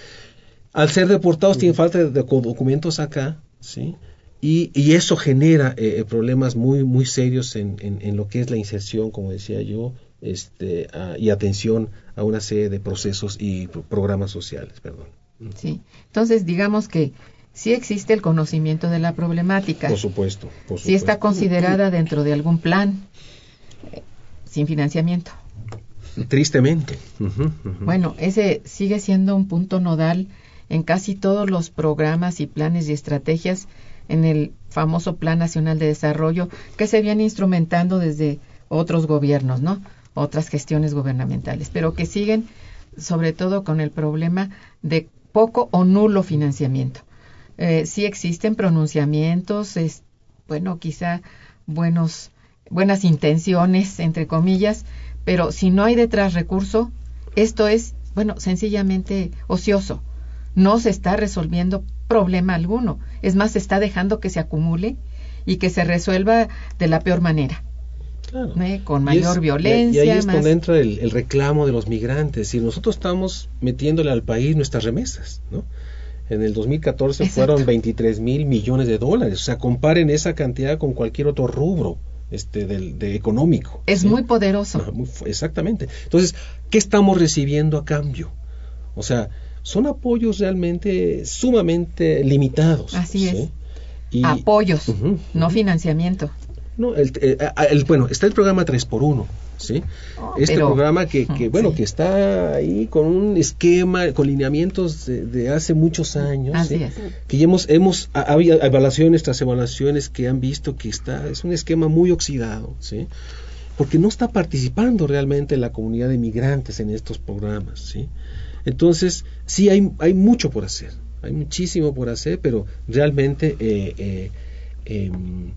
Al ser deportados, uh-huh, tienen falta de documentos acá, ¿sí? Y, y eso genera eh, problemas muy muy serios en, en, en lo que es la inserción, como decía yo, este, a, y atención a una serie de procesos y pro- programas sociales, perdón. Sí, entonces digamos que sí existe el conocimiento de la problemática. Por supuesto, por supuesto. Sí está considerada dentro de algún plan eh, sin financiamiento. Tristemente. Uh-huh, uh-huh. Bueno, ese sigue siendo un punto nodal en casi todos los programas y planes y estrategias en el famoso Plan Nacional de Desarrollo que se viene instrumentando desde otros gobiernos, ¿no? Otras gestiones gubernamentales, pero que siguen sobre todo con el problema de poco o nulo financiamiento. Eh, sí existen pronunciamientos, es, bueno, quizá buenos, buenas intenciones, entre comillas, pero si no hay detrás recurso, esto es, bueno, sencillamente ocioso. No se está resolviendo problema alguno. Es más, se está dejando que se acumule y que se resuelva de la peor manera. Claro. ¿Eh? Con mayor y es, violencia. Y ahí es más... donde entra el, el reclamo de los migrantes. Si nosotros estamos metiéndole al país nuestras remesas, ¿no? En el dos mil catorce Exacto. Fueron veintitrés mil millones de dólares. O sea, comparen esa cantidad con cualquier otro rubro este, del, de económico. Es ¿sí? muy poderoso. No, muy, exactamente. Entonces, ¿qué estamos recibiendo a cambio? O sea, son apoyos realmente sumamente limitados. Así ¿sí? es. Y, apoyos, uh-huh, uh-huh. no financiamiento. No, el, el, el, bueno, está el programa tres por uno, ¿sí? Oh, este pero, programa que, que bueno, sí. que está ahí con un esquema, con lineamientos de, de hace muchos años. Así ¿sí? es. Que ya hemos, hemos, había evaluaciones tras evaluaciones que han visto que está, es un esquema muy oxidado, ¿sí? Porque no está participando realmente la comunidad de migrantes en estos programas, ¿sí? Entonces, sí hay, hay mucho por hacer, hay muchísimo por hacer, pero realmente, eh, eh, eh,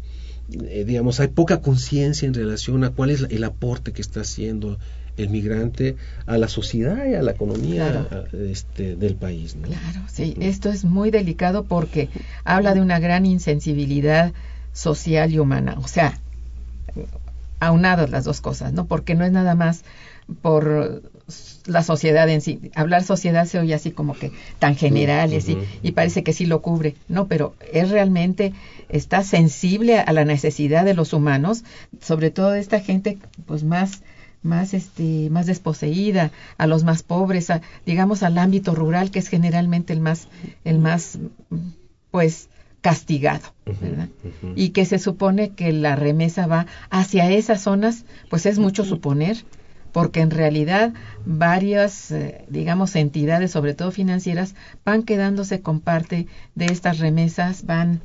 eh, digamos, hay poca conciencia en relación a cuál es el aporte que está haciendo el migrante a la sociedad y a la economía claro. este, del país, ¿no? Claro, sí, uh-huh. Esto es muy delicado porque habla de una gran insensibilidad social y humana, o sea, aunadas las dos cosas, ¿no? Porque no es nada más por la sociedad en sí. Hablar sociedad se oye así como que tan general y así, uh-huh. y parece que sí lo cubre. No, pero es realmente, está sensible a la necesidad de los humanos, sobre todo de esta gente pues más, más este, más desposeída, a los más pobres, a, digamos al ámbito rural, que es generalmente el más, el más pues castigado, ¿verdad? Uh-huh, uh-huh. Y que se supone que la remesa va hacia esas zonas, pues es mucho suponer, porque en realidad varias, eh, digamos, entidades, sobre todo financieras, van quedándose con parte de estas remesas, van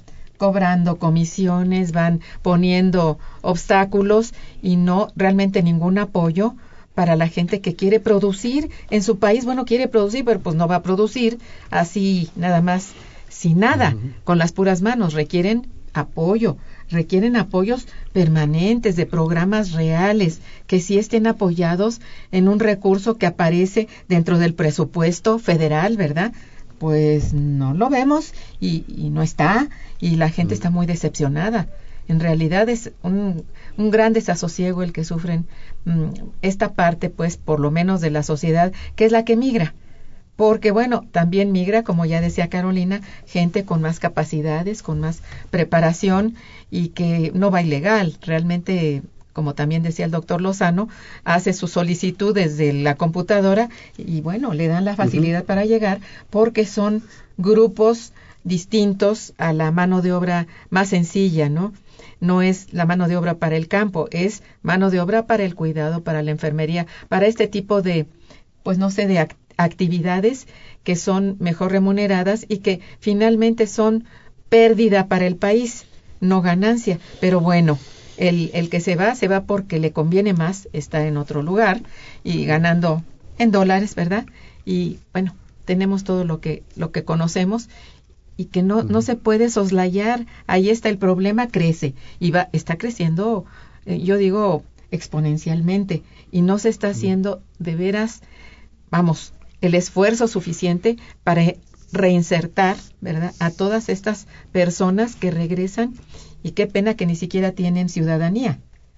cobrando comisiones, van poniendo obstáculos y no realmente ningún apoyo para la gente que quiere producir en su país. Bueno, quiere producir, pero pues no va a producir así nada más sin nada, uh-huh. con las puras manos. Requieren apoyo, requieren apoyos permanentes de programas reales que sí estén apoyados en un recurso que aparece dentro del presupuesto federal, ¿verdad? Pues no lo vemos y, y no está, y la gente uh-huh. está muy decepcionada. En realidad es un, un gran desasosiego el que sufren mmm, esta parte, pues, por lo menos de la sociedad, que es la que migra. Porque, bueno, también migra, como ya decía Carolina, gente con más capacidades, con más preparación y que no va ilegal. Realmente, como también decía el doctor Lozano, hace su solicitud desde la computadora y, bueno, le dan la facilidad uh-huh. para llegar porque son grupos distintos a la mano de obra más sencilla, ¿no? No es la mano de obra para el campo, es mano de obra para el cuidado, para la enfermería, para este tipo de, pues no sé, de act- actividades que son mejor remuneradas y que finalmente son pérdida para el país, no ganancia. Pero bueno, el, el que se va, se va porque le conviene más, está en otro lugar y ganando en dólares, ¿verdad? Y bueno, tenemos todo lo que, lo que conocemos y que no, uh-huh. no se puede soslayar. Ahí está el problema, crece y va, está creciendo, eh, yo digo, exponencialmente y no se está haciendo de veras, vamos, el esfuerzo suficiente para reinsertar, ¿verdad?, a todas estas personas que regresan y qué pena que ni siquiera tienen ciudadanía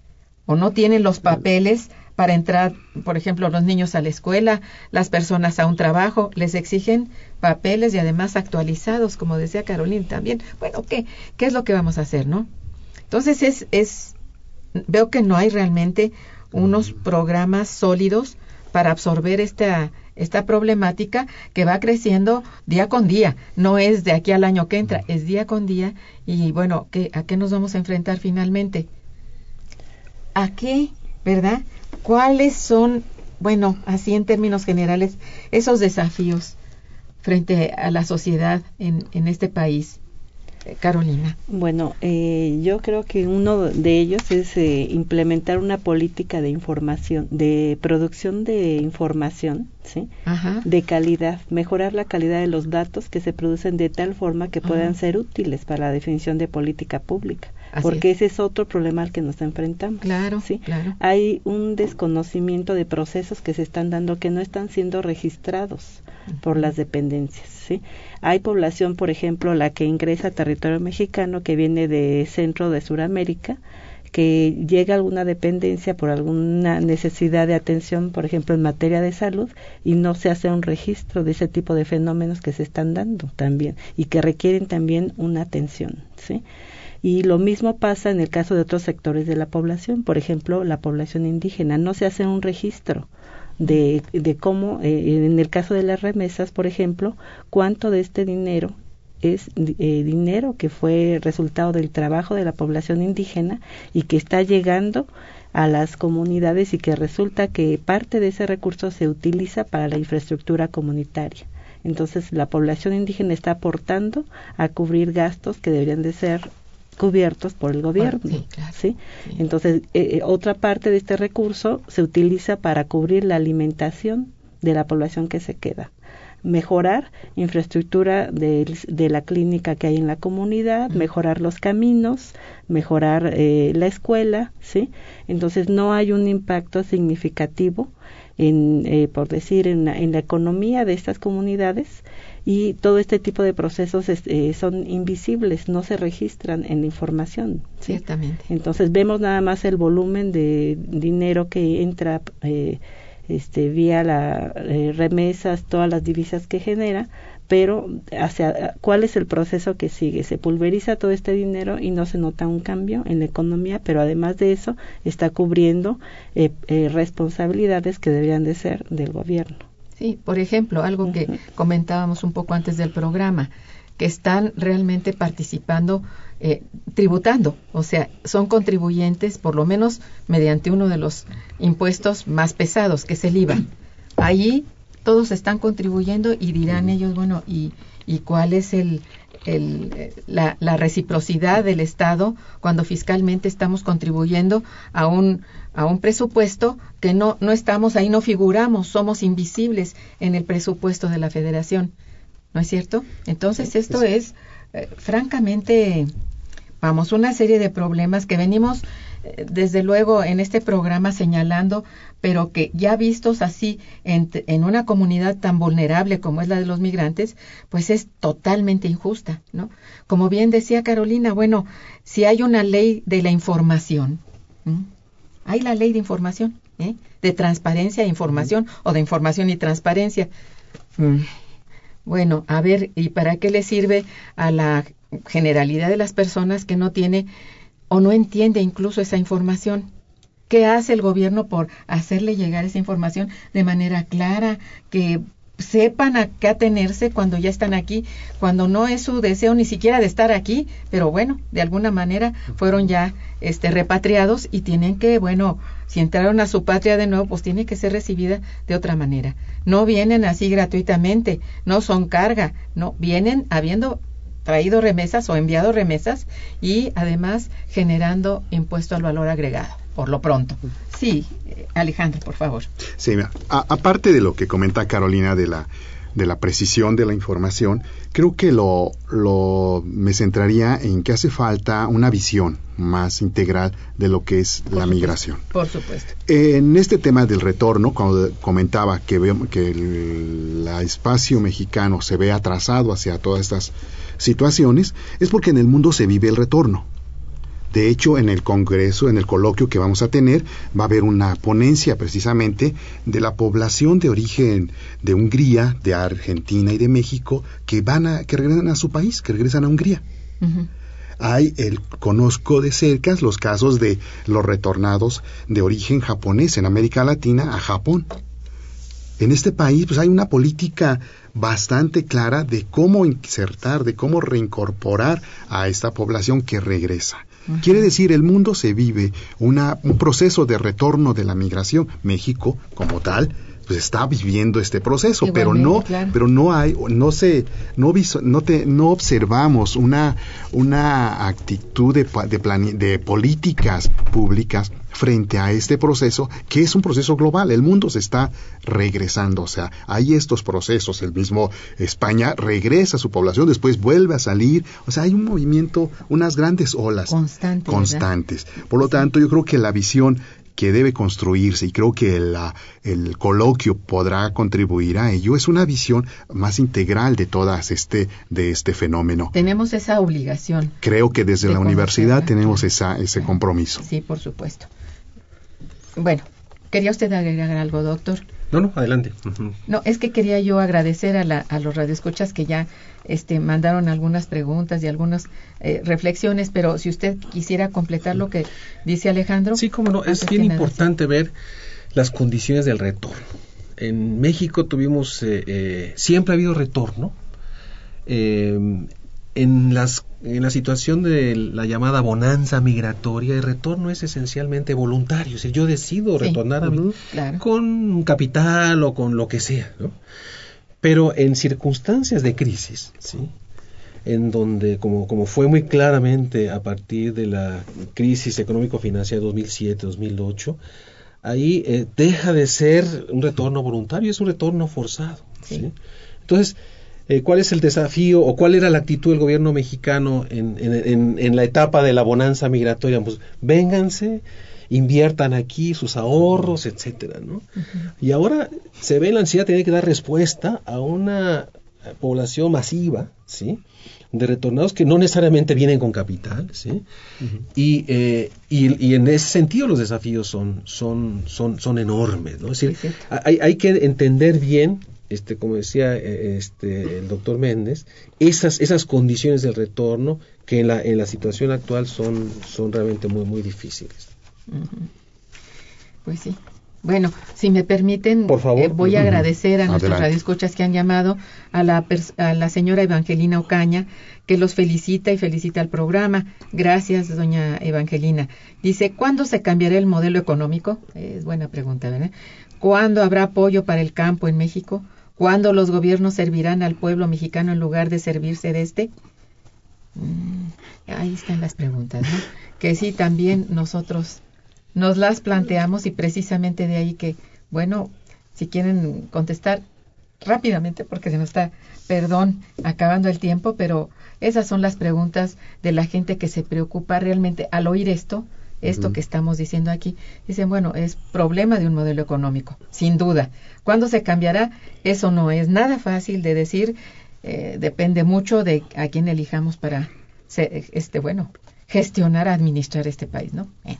o no tienen los papeles para entrar, por ejemplo, los niños a la escuela, las personas a un trabajo, les exigen papeles y además actualizados, como decía Carolina también. Bueno, ¿qué, qué es lo que vamos a hacer, no? Entonces es, es, veo que no hay realmente unos programas sólidos para absorber esta, esta problemática que va creciendo día con día. No es de aquí al año que entra, es día con día. Y bueno, ¿qué, ¿a qué nos vamos a enfrentar finalmente? ¿A qué, verdad? ¿Cuáles son, bueno, así en términos generales, esos desafíos frente a la sociedad en, en este país? Carolina. Bueno, eh, yo creo que uno de ellos es eh, implementar una política de información, de producción de información, ¿sí? Ajá. De calidad, mejorar la calidad de los datos que se producen de tal forma que puedan Ajá. ser útiles para la definición de política pública. Así porque es. ese es otro problema al que nos enfrentamos. Claro, ¿sí? claro. Hay un desconocimiento de procesos que se están dando que no están siendo registrados uh-huh. por las dependencias, ¿sí? Hay población, por ejemplo, la que ingresa a territorio mexicano, que viene de Centro de Suramérica, que llega a alguna dependencia por alguna necesidad de atención, por ejemplo, en materia de salud, y no se hace un registro de ese tipo de fenómenos que se están dando también, y que requieren también una atención, ¿sí? Y lo mismo pasa en el caso de otros sectores de la población, por ejemplo, la población indígena, no se hace un registro de, de cómo, eh, en el caso de las remesas, por ejemplo, cuánto de este dinero es eh, dinero que fue resultado del trabajo de la población indígena y que está llegando a las comunidades y que resulta que parte de ese recurso se utiliza para la infraestructura comunitaria. Entonces, la población indígena está aportando a cubrir gastos que deberían de ser cubiertos por el gobierno, bueno, sí, claro, ¿sí? Sí. Entonces, eh, otra parte de este recurso se utiliza para cubrir la alimentación de la población que se queda, mejorar infraestructura de, de la clínica que hay en la comunidad, uh-huh. mejorar los caminos, mejorar eh, la escuela, ¿sí? Entonces, no hay un impacto significativo en, eh, por decir, en la, en la economía de estas comunidades. Y todo este tipo de procesos eh, son invisibles, no se registran en la información, ¿sí? Ciertamente. Entonces vemos nada más el volumen de dinero que entra eh, este, vía las eh, remesas, todas las divisas que genera, pero hacia cuál es el proceso que sigue. Se pulveriza todo este dinero y no se nota un cambio en la economía, pero además de eso está cubriendo eh, eh, responsabilidades que deberían de ser del gobierno. Sí, por ejemplo, algo que uh-huh. comentábamos un poco antes del programa, que están realmente participando, eh, tributando, o sea, son contribuyentes por lo menos mediante uno de los impuestos más pesados, que es el I V A. Ahí todos están contribuyendo y dirán ellos, bueno, ¿y, y cuál es el, el, la, la reciprocidad del Estado cuando fiscalmente estamos contribuyendo a un a un presupuesto que no no estamos ahí, no figuramos, somos invisibles en el presupuesto de la Federación, ¿no es cierto? Entonces esto es eh, francamente, vamos, una serie de problemas que venimos eh, desde luego en este programa señalando, pero que ya vistos así en, en una comunidad tan vulnerable como es la de los migrantes, pues es totalmente injusta, ¿no? Como bien decía Carolina, bueno, si hay una ley de la información, ¿m? hay la ley de información, ¿eh? de transparencia e información, o de información y transparencia. Mm. Bueno, a ver, ¿y para qué le sirve a la generalidad de las personas que no tiene o no entiende incluso esa información? ¿Qué hace el gobierno por hacerle llegar esa información de manera clara, que sepan a qué atenerse cuando ya están aquí, cuando no es su deseo ni siquiera de estar aquí, pero bueno, de alguna manera fueron ya este repatriados y tienen que, bueno, si entraron a su patria de nuevo, pues tiene que ser recibida de otra manera. No vienen así gratuitamente, no son carga, no, vienen habiendo traído remesas o enviado remesas y además generando impuesto al valor agregado, por lo pronto. Sí, Alejandro, por favor. Sí, mira, a, aparte de lo que comenta Carolina de la de la precisión de la información, creo que lo, lo me centraría en que hace falta una visión más integral de lo que es por la supuesto, migración. Por supuesto. En este tema del retorno, cuando comentaba que, veo, que el, el espacio mexicano se ve atrasado hacia todas estas situaciones, es porque en el mundo se vive el retorno. De hecho, en el Congreso, en el coloquio que vamos a tener, va a haber una ponencia precisamente de la población de origen de Hungría, de Argentina y de México que van a, que regresan a su país, que regresan a Hungría. Uh-huh. Hay, el, conozco de cerca los casos de los retornados de origen japonés en América Latina a Japón. En este país, pues hay una política bastante clara de cómo insertar, de cómo reincorporar a esta población que regresa. Uh-huh. Quiere decir, el mundo se vive una, un proceso de retorno de la migración. México, como tal, pues está viviendo este proceso, pero no, claro. pero no hay, no se, no viso, no te, no observamos una, una actitud de, de, plan, de políticas públicas frente a este proceso, que es un proceso global. El mundo se está regresando, o sea, hay estos procesos. El mismo España regresa a su población, después vuelve a salir, o sea, hay un movimiento, unas grandes olas Constante, constantes. ¿Verdad? Por lo tanto, yo creo que la visión que debe construirse, y creo que la, el coloquio podrá contribuir a ello, es una visión más integral de todas este de este fenómeno. Tenemos esa obligación. Creo que desde de la universidad tenemos esa, ese compromiso. Sí, por supuesto. Bueno, ¿quería usted agregar algo, doctor? No, no, adelante. Uh-huh. No, es que quería yo agradecer a, la, a los radioescuchas que ya este, mandaron algunas preguntas y algunas eh, reflexiones, pero si usted quisiera completar lo que dice Alejandro. Sí, cómo no, es bien importante ver las condiciones del retorno. En México tuvimos, eh, eh, siempre ha habido retorno. Eh, en las en la situación de la llamada bonanza migratoria, el retorno es esencialmente voluntario, es decir, yo decido sí, retornar a uh-huh, mí claro. con capital o con lo que sea, ¿no? Pero en circunstancias de crisis, ¿sí? En donde, como, como fue muy claramente a partir de la crisis económico-financiera dos mil siete dos mil ocho, ahí eh, deja de ser un retorno voluntario, es un retorno forzado, ¿sí? ¿sí? Entonces, Eh, ¿cuál es el desafío o cuál era la actitud del gobierno mexicano en, en, en, en la etapa de la bonanza migratoria? Pues vénganse, inviertan aquí sus ahorros, etcétera, ¿no? Uh-huh. Y ahora se ve la necesidad de tener que dar respuesta a una población masiva, ¿sí? De retornados que no necesariamente vienen con capital, ¿sí? Uh-huh. Y, eh, y, y en ese sentido los desafíos son, son, son, son enormes, ¿no? Es decir, sí, sí. Hay, hay que entender bien, este, como decía este, el doctor Méndez, esas, esas condiciones del retorno que en la, en la situación actual son, son realmente muy, muy difíciles. Uh-huh. Pues sí. Bueno, si me permiten, por favor, eh, voy a uh-huh. agradecer a nuestros Adelante. radioescuchas que han llamado, a la, pers- a la señora Evangelina Ocaña, que los felicita y felicita al programa. Gracias, doña Evangelina. Dice, ¿cuándo se cambiará el modelo económico? Es buena pregunta, ¿verdad? ¿Cuándo habrá apoyo para el campo en México? ¿Cuándo los gobiernos servirán al pueblo mexicano en lugar de servirse de este? Mm, ahí están las preguntas, ¿no? Que sí, también nosotros nos las planteamos y precisamente de ahí que, bueno, si quieren contestar rápidamente porque se nos está, perdón, acabando el tiempo, pero esas son las preguntas de la gente que se preocupa realmente al oír esto, esto uh-huh. que estamos diciendo aquí. Dicen, bueno, es problema de un modelo económico, sin duda. ¿Cuándo se cambiará? Eso no es nada fácil de decir, eh, depende mucho de a quién elijamos para, este, bueno, gestionar, administrar este país, ¿no? Eh.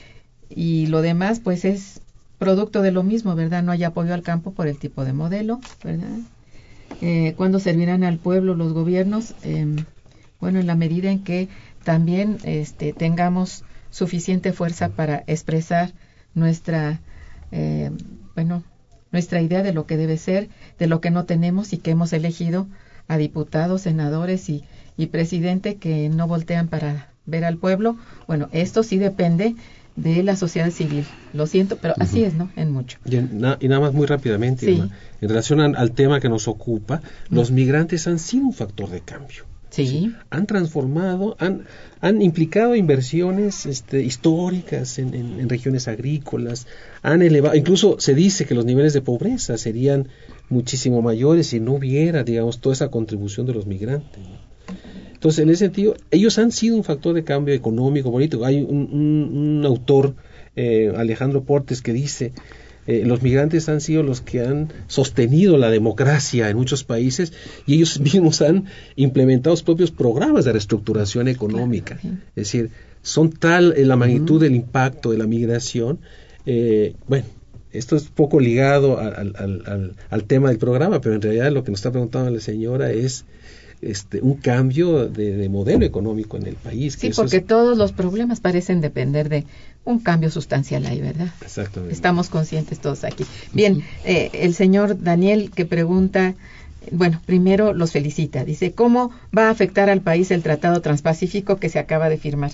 Y lo demás, pues, es producto de lo mismo, ¿verdad? No hay apoyo al campo por el tipo de modelo, ¿verdad? Eh, ¿Cuándo servirán al pueblo los gobiernos? Eh, bueno, en la medida en que también este, tengamos suficiente fuerza para expresar nuestra, eh, bueno, nuestra idea de lo que debe ser, de lo que no tenemos y que hemos elegido a diputados, senadores y, y presidente que no voltean para ver al pueblo. Bueno, esto sí depende de la sociedad civil. Lo siento, pero uh-huh. así es, ¿no? En mucho. Y, en, na, y nada más muy rápidamente, sí. Irma, en relación a, al tema que nos ocupa, uh-huh. los migrantes han sido un factor de cambio. Sí. ¿sí? Han transformado, han, han implicado inversiones este, históricas en, en, en regiones agrícolas, han elevado, incluso se dice que los niveles de pobreza serían muchísimo mayores si no hubiera, digamos, toda esa contribución de los migrantes, ¿no? Entonces, en ese sentido, ellos han sido un factor de cambio económico, bonito. Hay un, un, un autor, eh, Alejandro Portes, que dice, eh, los migrantes han sido los que han sostenido la democracia en muchos países y ellos mismos han implementado sus propios programas de reestructuración económica. Claro, sí. Es decir, son tal eh, la magnitud uh-huh. del impacto de la migración. Eh, bueno, esto es poco ligado al, al, al, al tema del programa, pero en realidad lo que nos está preguntando la señora es Este, un cambio de, de modelo económico en el país. Que sí, porque es... todos los problemas parecen depender de un cambio sustancial ahí, ¿verdad? Exactamente. Estamos conscientes todos aquí. Bien, eh, el señor Daniel que pregunta, bueno, primero los felicita. Dice, ¿cómo va a afectar al país el Tratado Transpacífico que se acaba de firmar?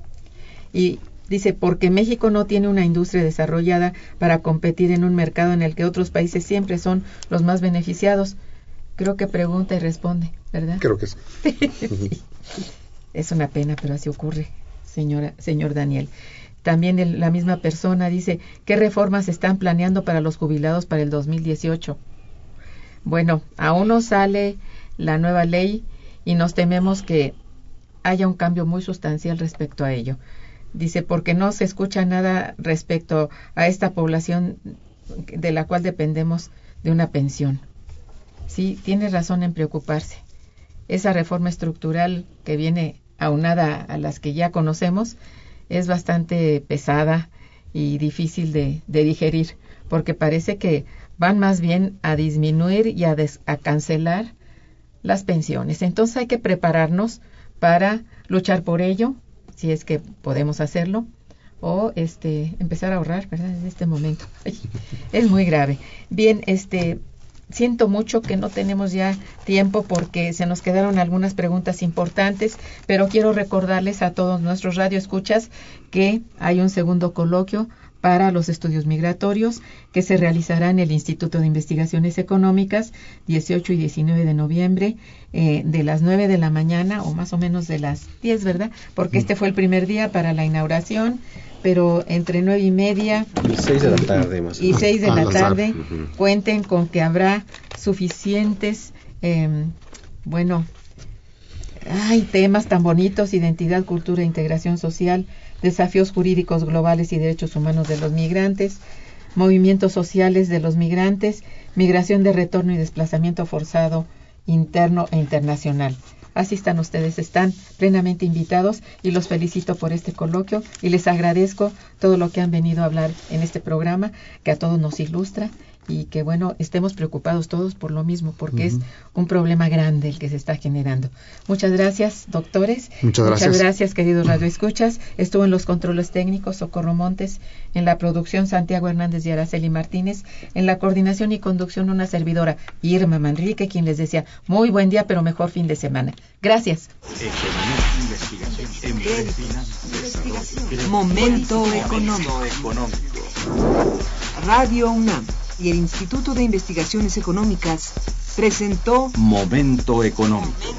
Y dice, porque México no tiene una industria desarrollada para competir en un mercado en el que otros países siempre son los más beneficiados. Creo que pregunta y responde, ¿verdad? Creo que sí. sí. Es una pena, pero así ocurre, señora, señor Daniel. También el, la misma persona dice, ¿qué reformas están planeando para los jubilados para el dos mil dieciocho? Bueno, aún no sale la nueva ley y nos tememos que haya un cambio muy sustancial respecto a ello. Dice, porque no se escucha nada respecto a esta población de la cual dependemos de una pensión. Sí, tiene razón en preocuparse. Esa reforma estructural que viene aunada a las que ya conocemos es bastante pesada y difícil de, de digerir, porque parece que van más bien a disminuir y a, des, a cancelar las pensiones. Entonces hay que prepararnos para luchar por ello, si es que podemos hacerlo, o este empezar a ahorrar, ¿verdad? En este momento. Ay, es muy grave. Bien, este... siento mucho que no tenemos ya tiempo porque se nos quedaron algunas preguntas importantes, pero quiero recordarles a todos nuestros radioescuchas que hay un segundo coloquio para los estudios migratorios que se realizará en el Instituto de Investigaciones Económicas dieciocho y diecinueve de noviembre eh, de las nueve de la mañana o más o menos de las diez, ¿verdad? Porque este fue el primer día para la inauguración, pero entre nueve y media y seis de la tarde más y seis de la tarde uh-huh. cuenten con que habrá suficientes eh, bueno hay temas tan bonitos: identidad, cultura, integración social, desafíos jurídicos globales y derechos humanos de los migrantes, movimientos sociales de los migrantes, migración de retorno y desplazamiento forzado interno e internacional. Asistan ustedes, están plenamente invitados y los felicito por este coloquio y les agradezco todo lo que han venido a hablar en este programa, que a todos nos ilustra y que, bueno, estemos preocupados todos por lo mismo, porque uh-huh. es un problema grande el que se está generando. Muchas gracias, doctores. Muchas gracias. Muchas gracias, queridos radioescuchas. Estuvo en los controles técnicos Socorro Montes, en la producción Santiago Hernández y Araceli Martínez, en la coordinación y conducción una servidora, Irma Manrique, quien les decía muy buen día, pero mejor fin de semana. Gracias. Momento económico. Radio UNAM y el Instituto de Investigaciones Económicas presentó Momento económico.